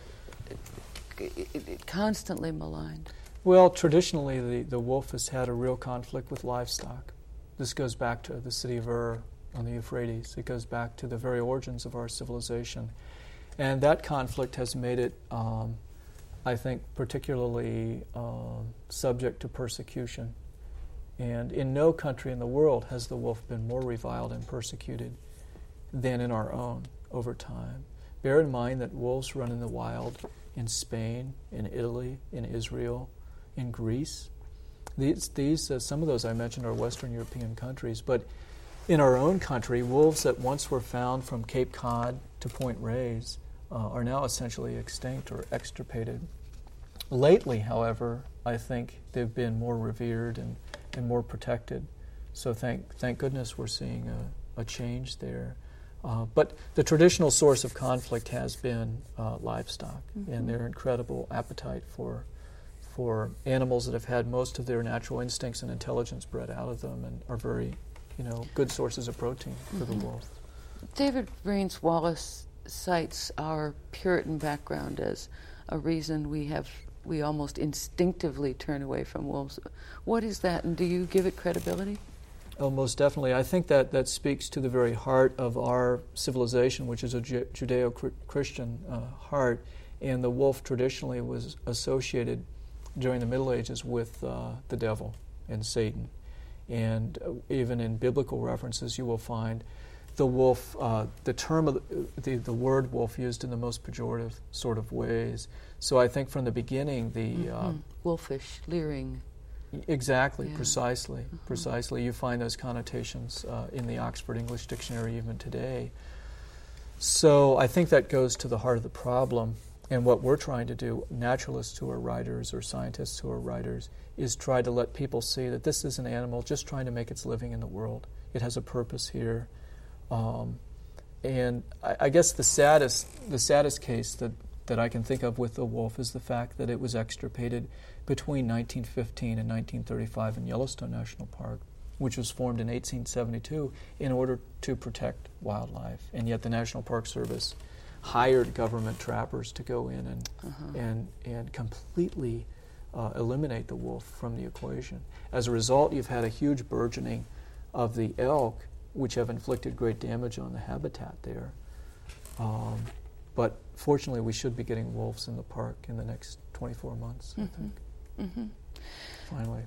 constantly maligned? Well, traditionally, the, the wolf has had a real conflict with livestock. This goes back to the city of Ur on the Euphrates. It goes back to the very origins of our civilization. And that conflict has made it, um, I think, particularly um, subject to persecution. And in no country in the world has the wolf been more reviled and persecuted than in our own over time. Bear in mind that wolves run in the wild in Spain, in Italy, in Israel, in Greece. These, these uh, some of those I mentioned are Western European countries, but in our own country, wolves that once were found from Cape Cod to Point Reyes uh, are now essentially extinct or extirpated. Lately, however, I think they've been more revered and, and more protected. So thank thank goodness we're seeing a, a change there. Uh, but the traditional source of conflict has been uh, livestock, mm-hmm. and their incredible appetite for for animals that have had most of their natural instincts and intelligence bred out of them and are very, you know, good sources of protein for mm-hmm. the wolf. David Rains Wallace cites our Puritan background as a reason we have we almost instinctively turn away from wolves. What is that, and do you give it credibility? Oh, most definitely. I think that that speaks to the very heart of our civilization, which is a Ju- Judeo-Christian uh, heart, and the wolf traditionally was associated during the Middle Ages with uh, the devil and Satan. And uh, even in biblical references, you will find the wolf, uh, the term of the, the, the word wolf used in the most pejorative sort of ways. So I think from the beginning, the mm-hmm. uh, wolfish, leering. Exactly, yeah. precisely, mm-hmm. precisely. You find those connotations uh, in the Oxford English Dictionary even today. So I think that goes to the heart of the problem. And what we're trying to do, naturalists who are writers or scientists who are writers, is try to let people see that this is an animal just trying to make its living in the world. It has a purpose here. Um, and I, I guess the saddest, the saddest case that, that I can think of with the wolf is the fact that it was extirpated between nineteen fifteen and nineteen thirty-five in Yellowstone National Park, which was formed in eighteen seventy-two in order to protect wildlife. And yet the National Park Service hired government trappers to go in and uh-huh. and and completely uh, eliminate the wolf from the equation. As a result, you've had a huge burgeoning of the elk, which have inflicted great damage on the habitat there. Um, but fortunately, we should be getting wolves in the park in the next twenty-four months, mm-hmm. I think. Mm-hmm. Finally.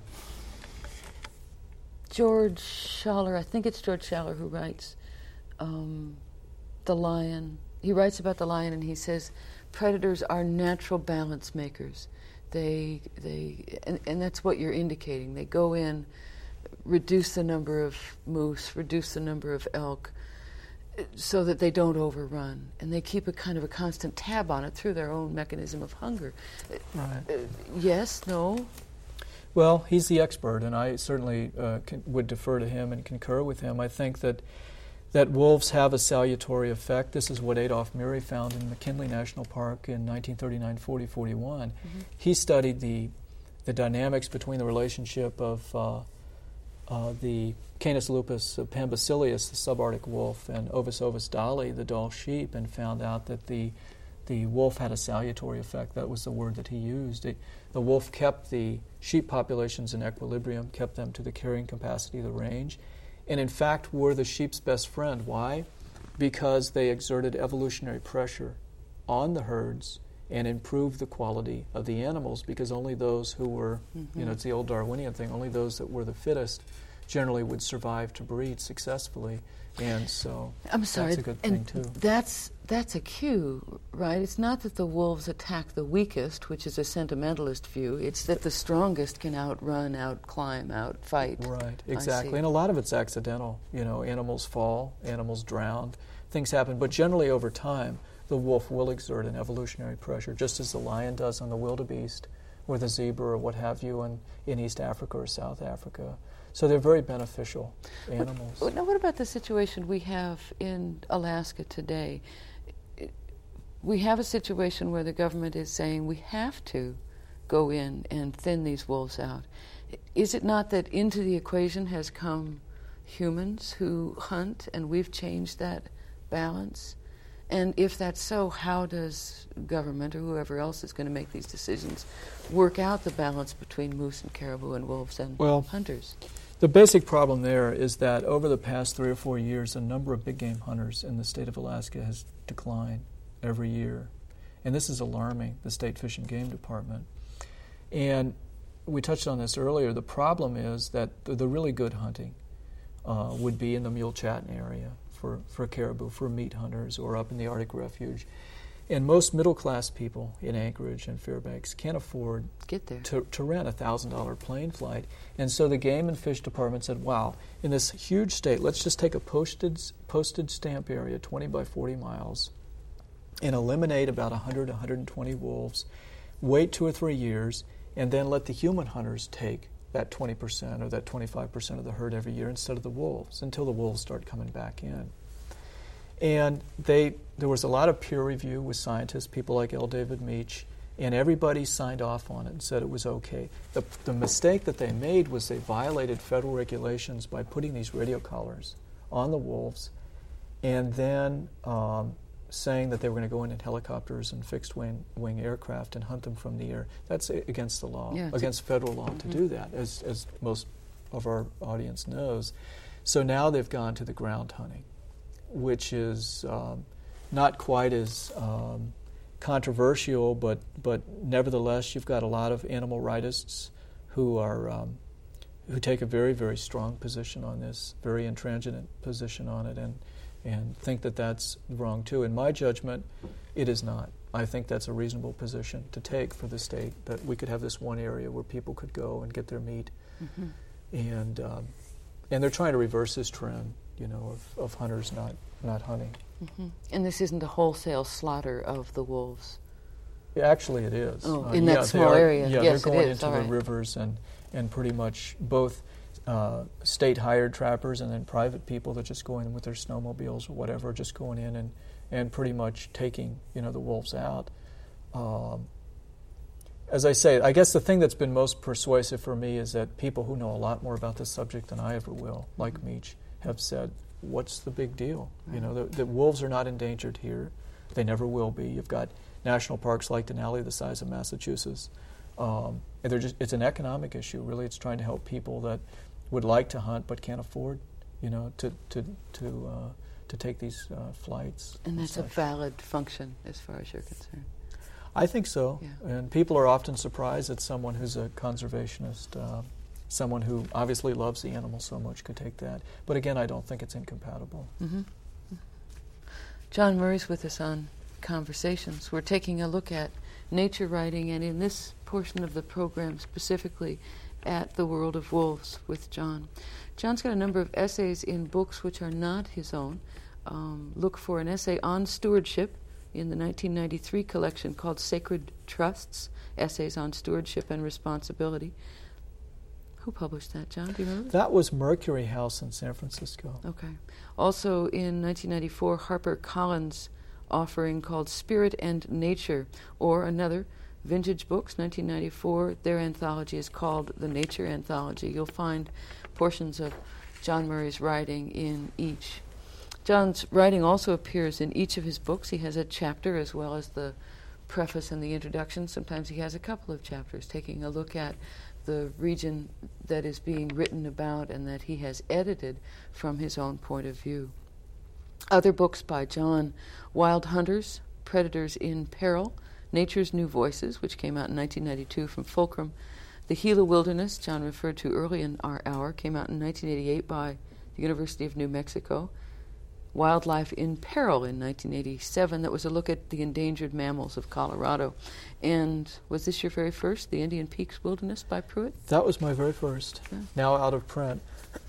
George Schaller, I think it's George Schaller who writes um, The Lion. He writes about the lion and he says, predators are natural balance makers. They, they, and, and that's what you're indicating. They go in, reduce the number of moose, reduce the number of elk, so that they don't overrun. And they keep a kind of a constant tab on it through their own mechanism of hunger. Right. Uh, yes, no? Well, he's the expert, and I certainly uh, can, would defer to him and concur with him. I think that that wolves have a salutary effect. This is what Adolph Murray found in McKinley National Park in nineteen thirty-nine, forty, forty-one. Mm-hmm. He studied the the dynamics between the relationship of uh, uh, the Canis lupus pambacilius, the subarctic wolf, and Ovis ovis dali, the Dall sheep, and found out that the the wolf had a salutary effect. That was the word that he used. It, the wolf kept the sheep populations in equilibrium, kept them to the carrying capacity of the range, and in fact were the sheep's best friend. Why? Because they exerted evolutionary pressure on the herds and improved the quality of the animals, because only those who were, mm-hmm. you know, it's the old Darwinian thing, only those that were the fittest generally would survive to breed successfully. And so I'm sorry, that's a good and thing too. That's, that's a cue, right? It's not that the wolves attack the weakest, which is a sentimentalist view. It's that the strongest can outrun, outclimb, outfight. Right, exactly. And a lot of it's accidental. You know, animals fall, animals drown, things happen. But generally over time, the wolf will exert an evolutionary pressure, just as the lion does on the wildebeest or the zebra or what have you in, in East Africa or South Africa. So they're very beneficial animals. What, now, what about the situation we have in Alaska today? We have a situation where the government is saying we have to go in and thin these wolves out. Is it not that into the equation has come humans who hunt, and we've changed that balance? And if that's so, how does government or whoever else is going to make these decisions work out the balance between moose and caribou and wolves and well, hunters? The basic problem there is that over the past three or four years, the number of big game hunters in the state of Alaska has declined every year. And this is alarming, the State Fish and Game Department. And we touched on this earlier, the problem is that the, the really good hunting uh, would be in the Mule Chatton area for, for caribou, for meat hunters, or up in the Arctic Refuge. And most middle-class people in Anchorage and Fairbanks can't afford Get there. to, to rent a one thousand dollars plane flight. And so the Game and Fish Department said, wow, in this huge state, let's just take a postage, postage stamp area, twenty by forty miles, and eliminate about one hundred, one hundred twenty wolves, wait two or three years, and then let the human hunters take that twenty percent or that twenty-five percent of the herd every year instead of the wolves, until the wolves start coming back in. And they, there was a lot of peer review with scientists, people like L. David Meach, and everybody signed off on it and said it was okay. The, the mistake that they made was they violated federal regulations by putting these radio collars on the wolves, and then um, saying that they were going to go in in helicopters and fixed-wing wing aircraft and hunt them from the air. That's a- against the law, yeah, against federal law mm-hmm. to do that, as, as most of our audience knows. So now they've gone to the ground hunting, which is um, not quite as um, controversial, but but nevertheless, you've got a lot of animal rightists who are um, who take a very, very strong position on this, very intransigent position on it, and and think that that's wrong too. In my judgment, it is not. I think that's a reasonable position to take for the state, that we could have this one area where people could go and get their meat, Mm-hmm. and um, and they're trying to reverse this trend, you know, of, of hunters not, not hunting. Mm-hmm. And this isn't a wholesale slaughter of the wolves. Yeah, actually, it is. Oh, Uh, in yeah, that they small are- area. Yeah, Yes, they're it going is. into All the right. rivers and, and pretty much both uh, state-hired trappers and then private people that just go in with their snowmobiles or whatever, just going in and, and pretty much taking, you know, the wolves out. Um, as I say, I guess the thing that's been most persuasive for me is that people who know a lot more about this subject than I ever will, like Meach, have said, what's the big deal? Right. You know, the, the wolves are not endangered here. They never will be. You've got national parks like Denali, the size of Massachusetts. Um, and they're just, it's an economic issue, really. It's trying to help people that would like to hunt but can't afford, you know, to to to uh, to take these uh, flights. And that's a such. valid function as far as you're concerned. I think so. Yeah. And people are often surprised that someone who's a conservationist, uh, someone who obviously loves the animal so much, could take that. But again, I don't think it's incompatible. Mm-hmm. John Murray's with us on Conversations. We're taking a look at nature writing, and in this portion of the program specifically at The World of Wolves with John. John's got a number of essays in books which are not his own. Um, look for an essay on stewardship in the nineteen ninety-three collection called Sacred Trusts, Essays on Stewardship and Responsibility. Who published that, John? Do you remember? That was Mercury House in San Francisco. Okay. Also in nineteen ninety-four, Harper Collins' offering called Spirit and Nature, or another, Vintage Books, nineteen ninety-four. Their anthology is called The Nature Anthology. You'll find portions of John Murray's writing in each. John's writing also appears in each of his books. He has a chapter as well as the preface and the introduction. Sometimes he has a couple of chapters taking a look at the region that is being written about and that he has edited from his own point of view. Other books by John: Wild Hunters, Predators in Peril, Nature's New Voices, which came out in nineteen ninety-two from Fulcrum. The Gila Wilderness, John referred to early in our hour, came out in nineteen eighty-eight by the University of New Mexico. Wildlife in Peril in nineteen eighty-seven, that was a look at the endangered mammals of Colorado. And was this your very first, The Indian Peaks Wilderness by Pruitt? That was my very first, Yeah. now out of print.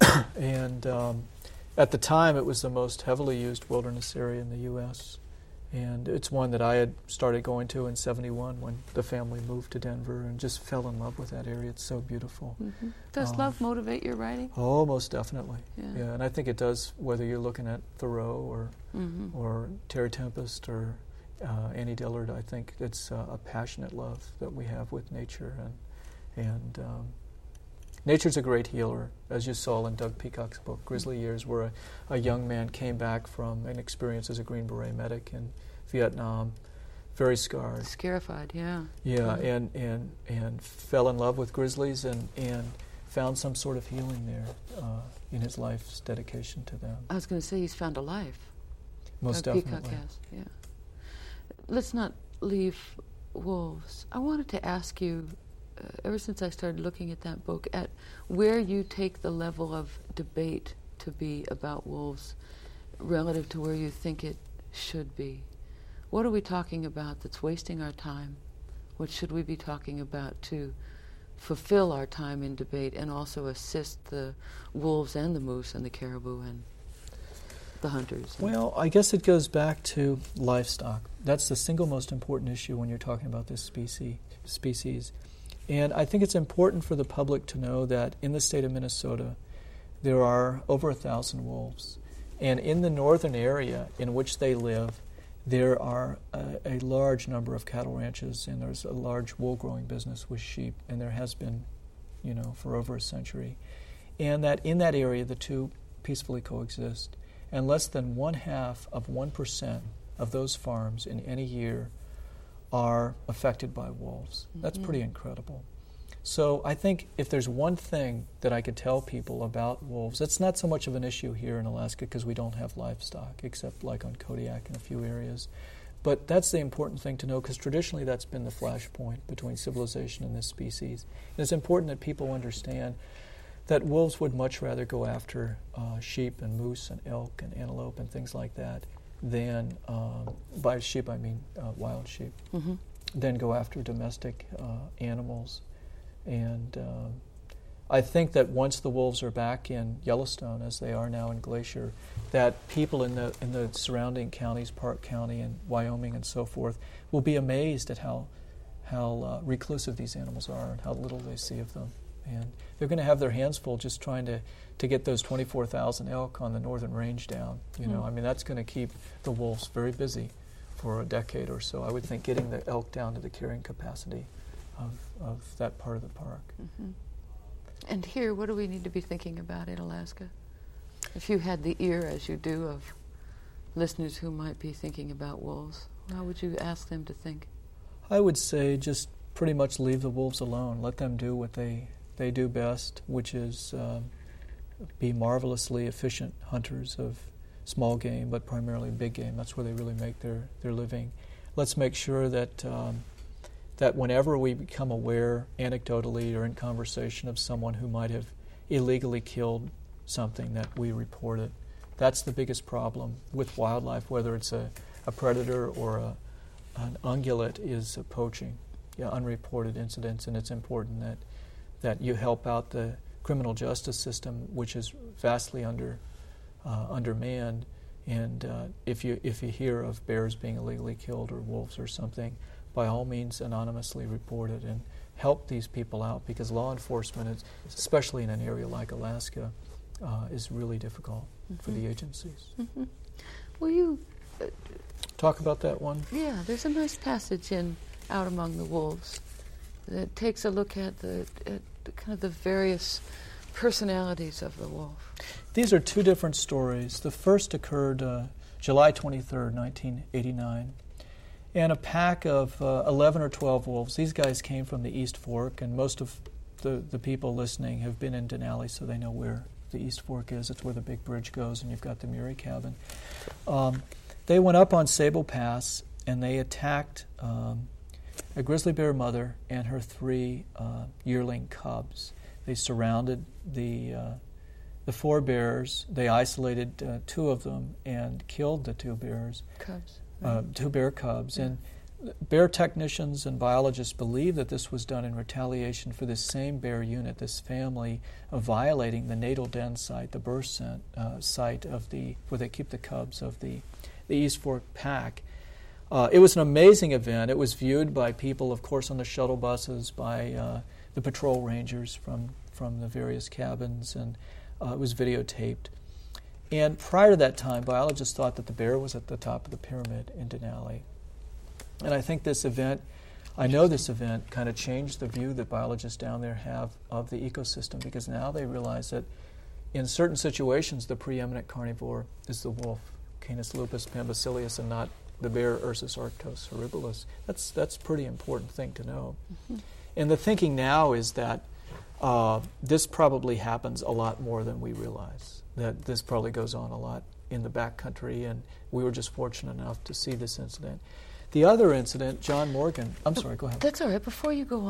And um, at the time, it was the most heavily used wilderness area in the U S And it's one that I had started going to in seventy-one when the family moved to Denver, and just fell in love with that area. It's so beautiful. Mm-hmm. Does Um, love motivate your writing? Oh, most definitely. Yeah. Yeah, and I think it does, whether you're looking at Thoreau or Mm-hmm. or Terry Tempest or uh, Annie Dillard. I think it's uh, a passionate love that we have with nature, and and um, nature's a great healer, as you saw in Doug Peacock's book, Grizzly Years, where a, a young man came back from an experience as a Green Beret medic in Vietnam, very scarred. Scarified, yeah. Yeah, Mhm. and, and and fell in love with grizzlies and, and found some sort of healing there uh, in his life's dedication to them. I was going to say he's found a life. Most Doug definitely. Peacock has, yeah. Let's not leave wolves. I wanted to ask you ever since I started looking at that book, at where you take the level of debate to be about wolves relative to where you think it should be. What are we talking about that's wasting our time? What should we be talking about to fulfill our time in debate and also assist the wolves and the moose and the caribou and the hunters? Well, I guess it goes back to livestock. That's the single most important issue when you're talking about this species. species. And I think it's important for the public to know that in the state of Minnesota, there are over a thousand wolves. And in the northern area in which they live, there are a, a large number of cattle ranches, and there's a large wool-growing business with sheep, and there has been, you know, for over a century. And that in that area, the two peacefully coexist. And less than one half of one percent of those farms in any year are affected by wolves. Mm-hmm. That's pretty incredible. So I think if there's one thing that I could tell people about wolves, it's not so much of an issue here in Alaska because we don't have livestock, except like on Kodiak in a few areas. But that's the important thing to know, because traditionally that's been the flashpoint between civilization and this species. And it's important that people understand that wolves would much rather go after uh, sheep and moose and elk and antelope and things like that than, um, by sheep I mean uh, wild sheep, mm-hmm. than go after domestic uh, animals. And um, I think that once the wolves are back in Yellowstone, as they are now in Glacier, that people in the in the surrounding counties, Park County and Wyoming and so forth, will be amazed at how how uh, reclusive these animals are and how little they see of them. And they're going to have their hands full just trying to, to get those twenty-four thousand elk on the northern range down. You know, mm. I mean, that's going to keep the wolves very busy for a decade or so. I would think getting the elk down to the carrying capacity of, of that part of the park. Mm-hmm. And here, what do we need to be thinking about in Alaska? If you had the ear, as you do, of listeners who might be thinking about wolves, how would you ask them to think? I would say just pretty much leave the wolves alone. Let them do what they, they do best, which is um, be marvelously efficient hunters of small game, but primarily big game. That's where they really make their, their living. Let's make sure that um, that whenever we become aware, anecdotally or in conversation, of someone who might have illegally killed something, that we report it. That's the biggest problem with wildlife, whether it's a, a predator or a, an ungulate, is uh, poaching, yeah, unreported incidents, and it's important that that you help out the criminal justice system, which is vastly under uh, undermanned. And uh, if you if you hear of bears being illegally killed or wolves or something, by all means anonymously report it and help these people out, because law enforcement, is, especially in an area like Alaska, uh, is really difficult mm-hmm. for the agencies. Mm-hmm. Will you uh, talk about that one? Yeah, there's a nice passage in Out Among the Wolves that takes a look at the at the, kind of the various personalities of the wolf. These are two different stories. The first occurred uh, July twenty-third, nineteen eighty-nine. And a pack of uh, eleven or twelve wolves. These guys came from the East Fork, and most of the, the people listening have been in Denali, so they know where the East Fork is. It's where the big bridge goes, and you've got the Murie cabin. Um, they went up on Sable Pass, and they attacked um, a grizzly bear mother and her three uh, yearling cubs. They surrounded the uh, the four bears. They isolated uh, two of them and killed the two bears. Cubs. Uh, two bear cubs. And bear technicians and biologists believe that this was done in retaliation for this same bear unit, this family, of violating the natal den site, the birth cent, uh, site of the where they keep the cubs of the, the East Fork pack. Uh, it was an amazing event. It was viewed by people, of course, on the shuttle buses, by uh, the patrol rangers from, from the various cabins, and uh, it was videotaped. And prior to that time, biologists thought that the bear was at the top of the pyramid in Denali. And I think this event, I know this event kind of changed the view that biologists down there have of the ecosystem, because now they realize that in certain situations, the preeminent carnivore is the wolf, Canis lupus pambacilius, and not the bear, Ursus arctos horribilis. That's that's a pretty important thing to know. Mm-hmm. And the thinking now is that uh, this probably happens a lot more than we realize. That this probably goes on a lot in the backcountry, and we were just fortunate enough to see this incident. The other incident, John Morgan, I'm sorry, go ahead. That's all right. Before you go on,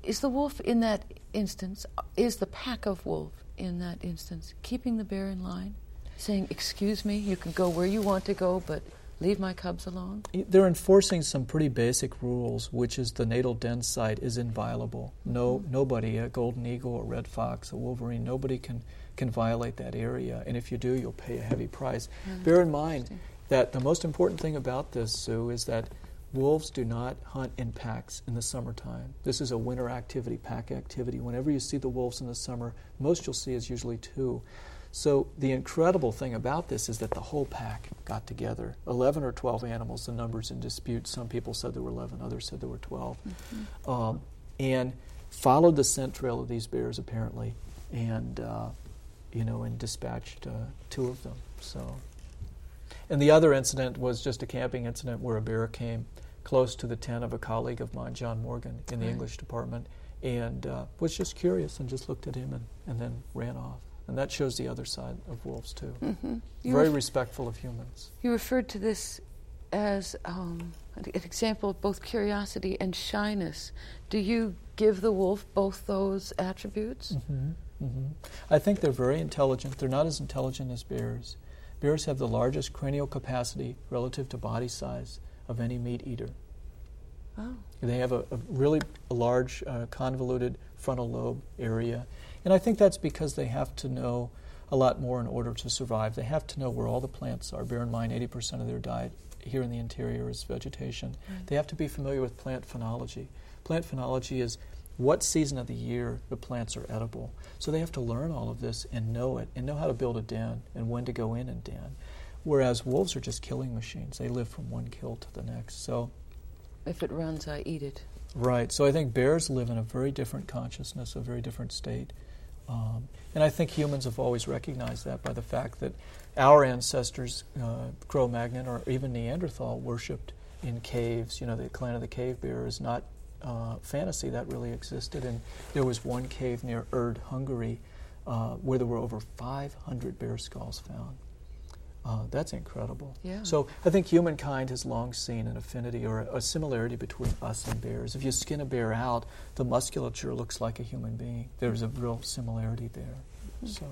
Is the wolf in that instance, is the pack of wolf in that instance keeping the bear in line, saying, excuse me, you can go where you want to go, but leave my cubs alone? They're enforcing some pretty basic rules, which is the natal den site is inviolable. No, mm-hmm. Nobody, a golden eagle, a red fox, a wolverine, nobody can, can violate that area. And if you do, you'll pay a heavy price. Mm-hmm. Bear in mind that the most important thing about this, Sue, is that wolves do not hunt in packs in the summertime. This is a winter activity, pack activity. Whenever you see the wolves in the summer, most you'll see is usually two. So the incredible thing about this is that the whole pack got together. eleven or twelve animals, the number's in dispute. Some people said there were eleven, others said there were twelve. Mm-hmm. Um, and followed the scent trail of these bears, apparently, and, uh, you know, and dispatched uh, two of them. So, and the other incident was just a camping incident where a bear came close to the tent of a colleague of mine, John Morgan, in the right. English department, and uh, was just curious and just looked at him and, and then ran off. And that shows the other side of wolves, too. Mm-hmm. Very ref- respectful of humans. You referred to this as um, an example of both curiosity and shyness. Do you give the wolf both those attributes? Mm-hmm. Mm-hmm. I think they're very intelligent. They're not as intelligent as bears. Bears have the largest cranial capacity relative to body size of any meat eater. Oh. They have a, a really large, uh, convoluted frontal lobe area. And I think that's because they have to know a lot more in order to survive. They have to know where all the plants are. Bear in mind, eighty percent of their diet here in the interior is vegetation. Right. They have to be familiar with plant phenology. Plant phenology is what season of the year the plants are edible. So they have to learn all of this and know it, and know how to build a den and when to go in and den. Whereas wolves are just killing machines. They live from one kill to the next. So, if it runs, I eat it. Right. So I think bears live in a very different consciousness, a very different state. Um, and I think humans have always recognized that by the fact that our ancestors, uh, Cro-Magnon or even Neanderthal, worshipped in caves. You know, the clan of the cave bear is not uh, fantasy. That really existed. And there was one cave near Erd, Hungary, uh, where there were over five hundred bear skulls found. Uh, that's incredible. Yeah. So I think humankind has long seen an affinity or a, a similarity between us and bears. If you skin a bear out, the musculature looks like a human being. There's a real similarity there. Mm-hmm. So,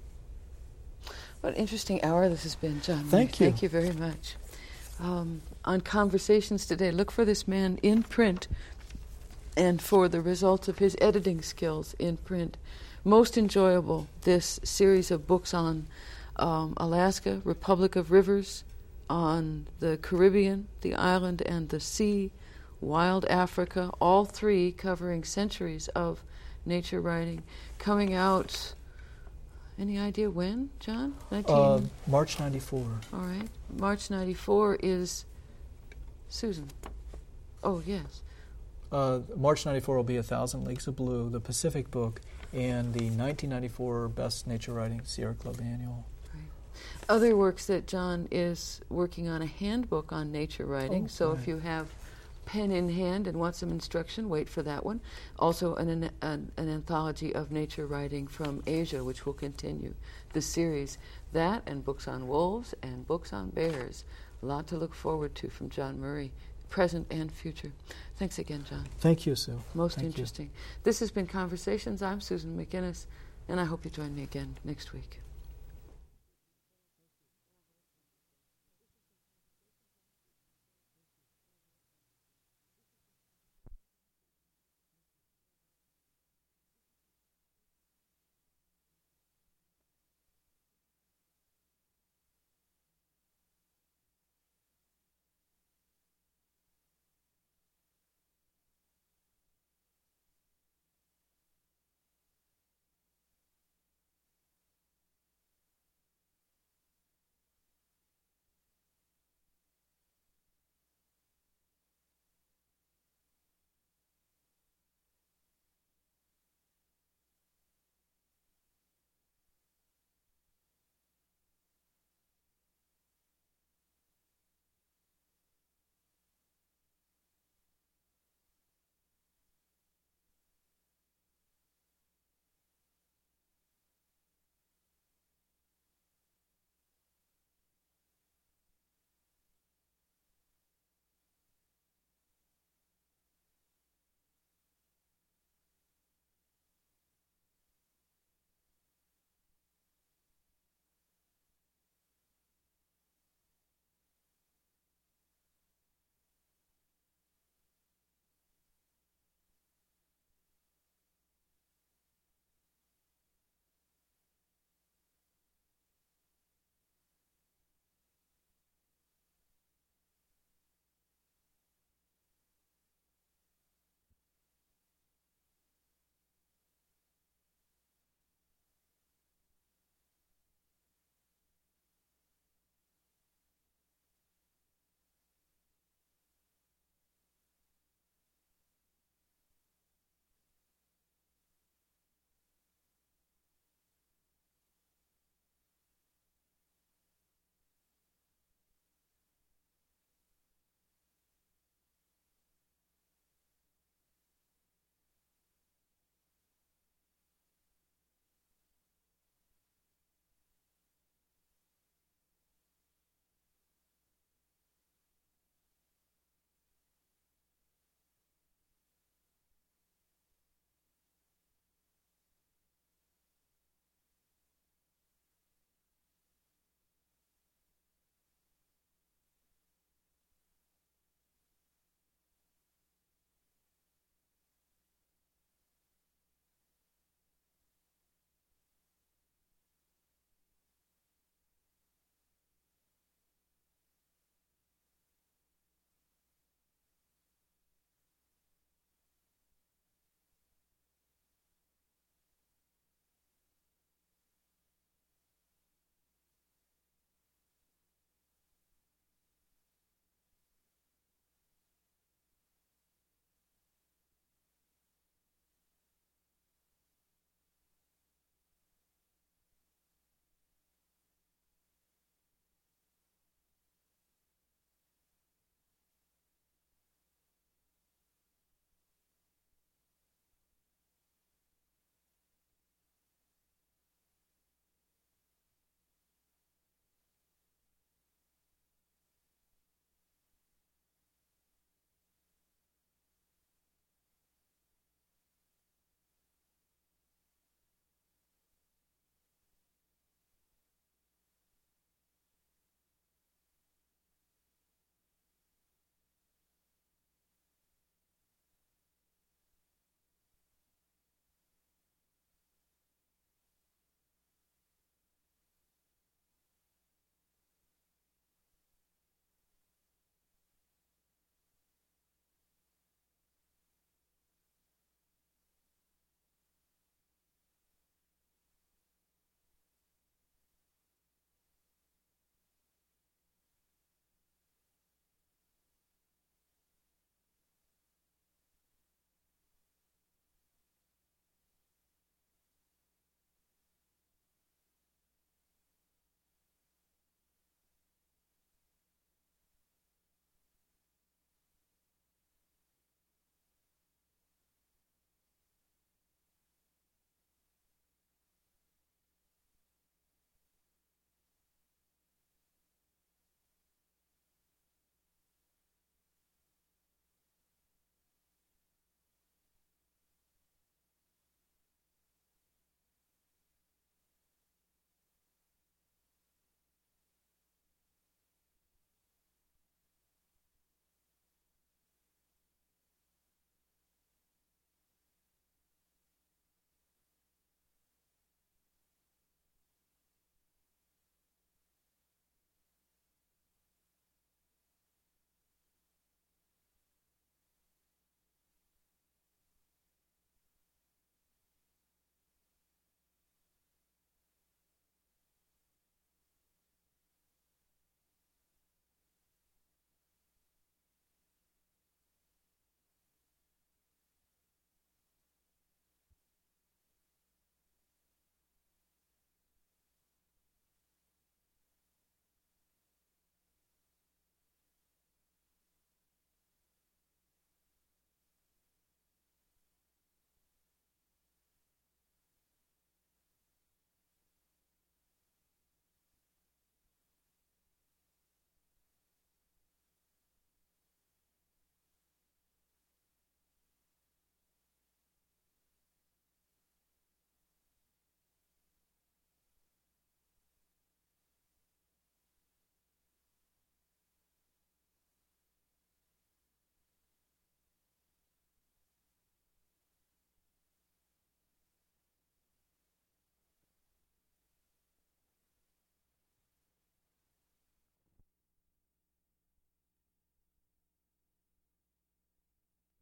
what an interesting hour this has been, John. Thank you. Thank you very much. Um, on Conversations today, look for this man in print and for the results of his editing skills in print. Most enjoyable, this series of books on Um, Alaska, Republic of Rivers, on the Caribbean, the island and the sea, Wild Africa, all three covering centuries of nature writing, coming out, any idea when, John? nineteen Uh, March ninety-four. All right. March ninety-four is, Susan. Oh, yes. Uh, March ninety-four will be A Thousand Leagues of Blue, the Pacific book, and the nineteen ninety-four Best Nature Writing Sierra Club Annual. Other works that John is working on, a handbook on nature writing. Oh, so right. if you have pen in hand and want some instruction, wait for that one. Also an, an, an anthology of nature writing from Asia, which will continue the series. That and books on wolves and books on bears. A lot to look forward to from John Murray, present and future. Thanks again, John. Thank you, Sue. Most Thank interesting. You. This has been Conversations. I'm Susan McInnes, and I hope you join me again next week.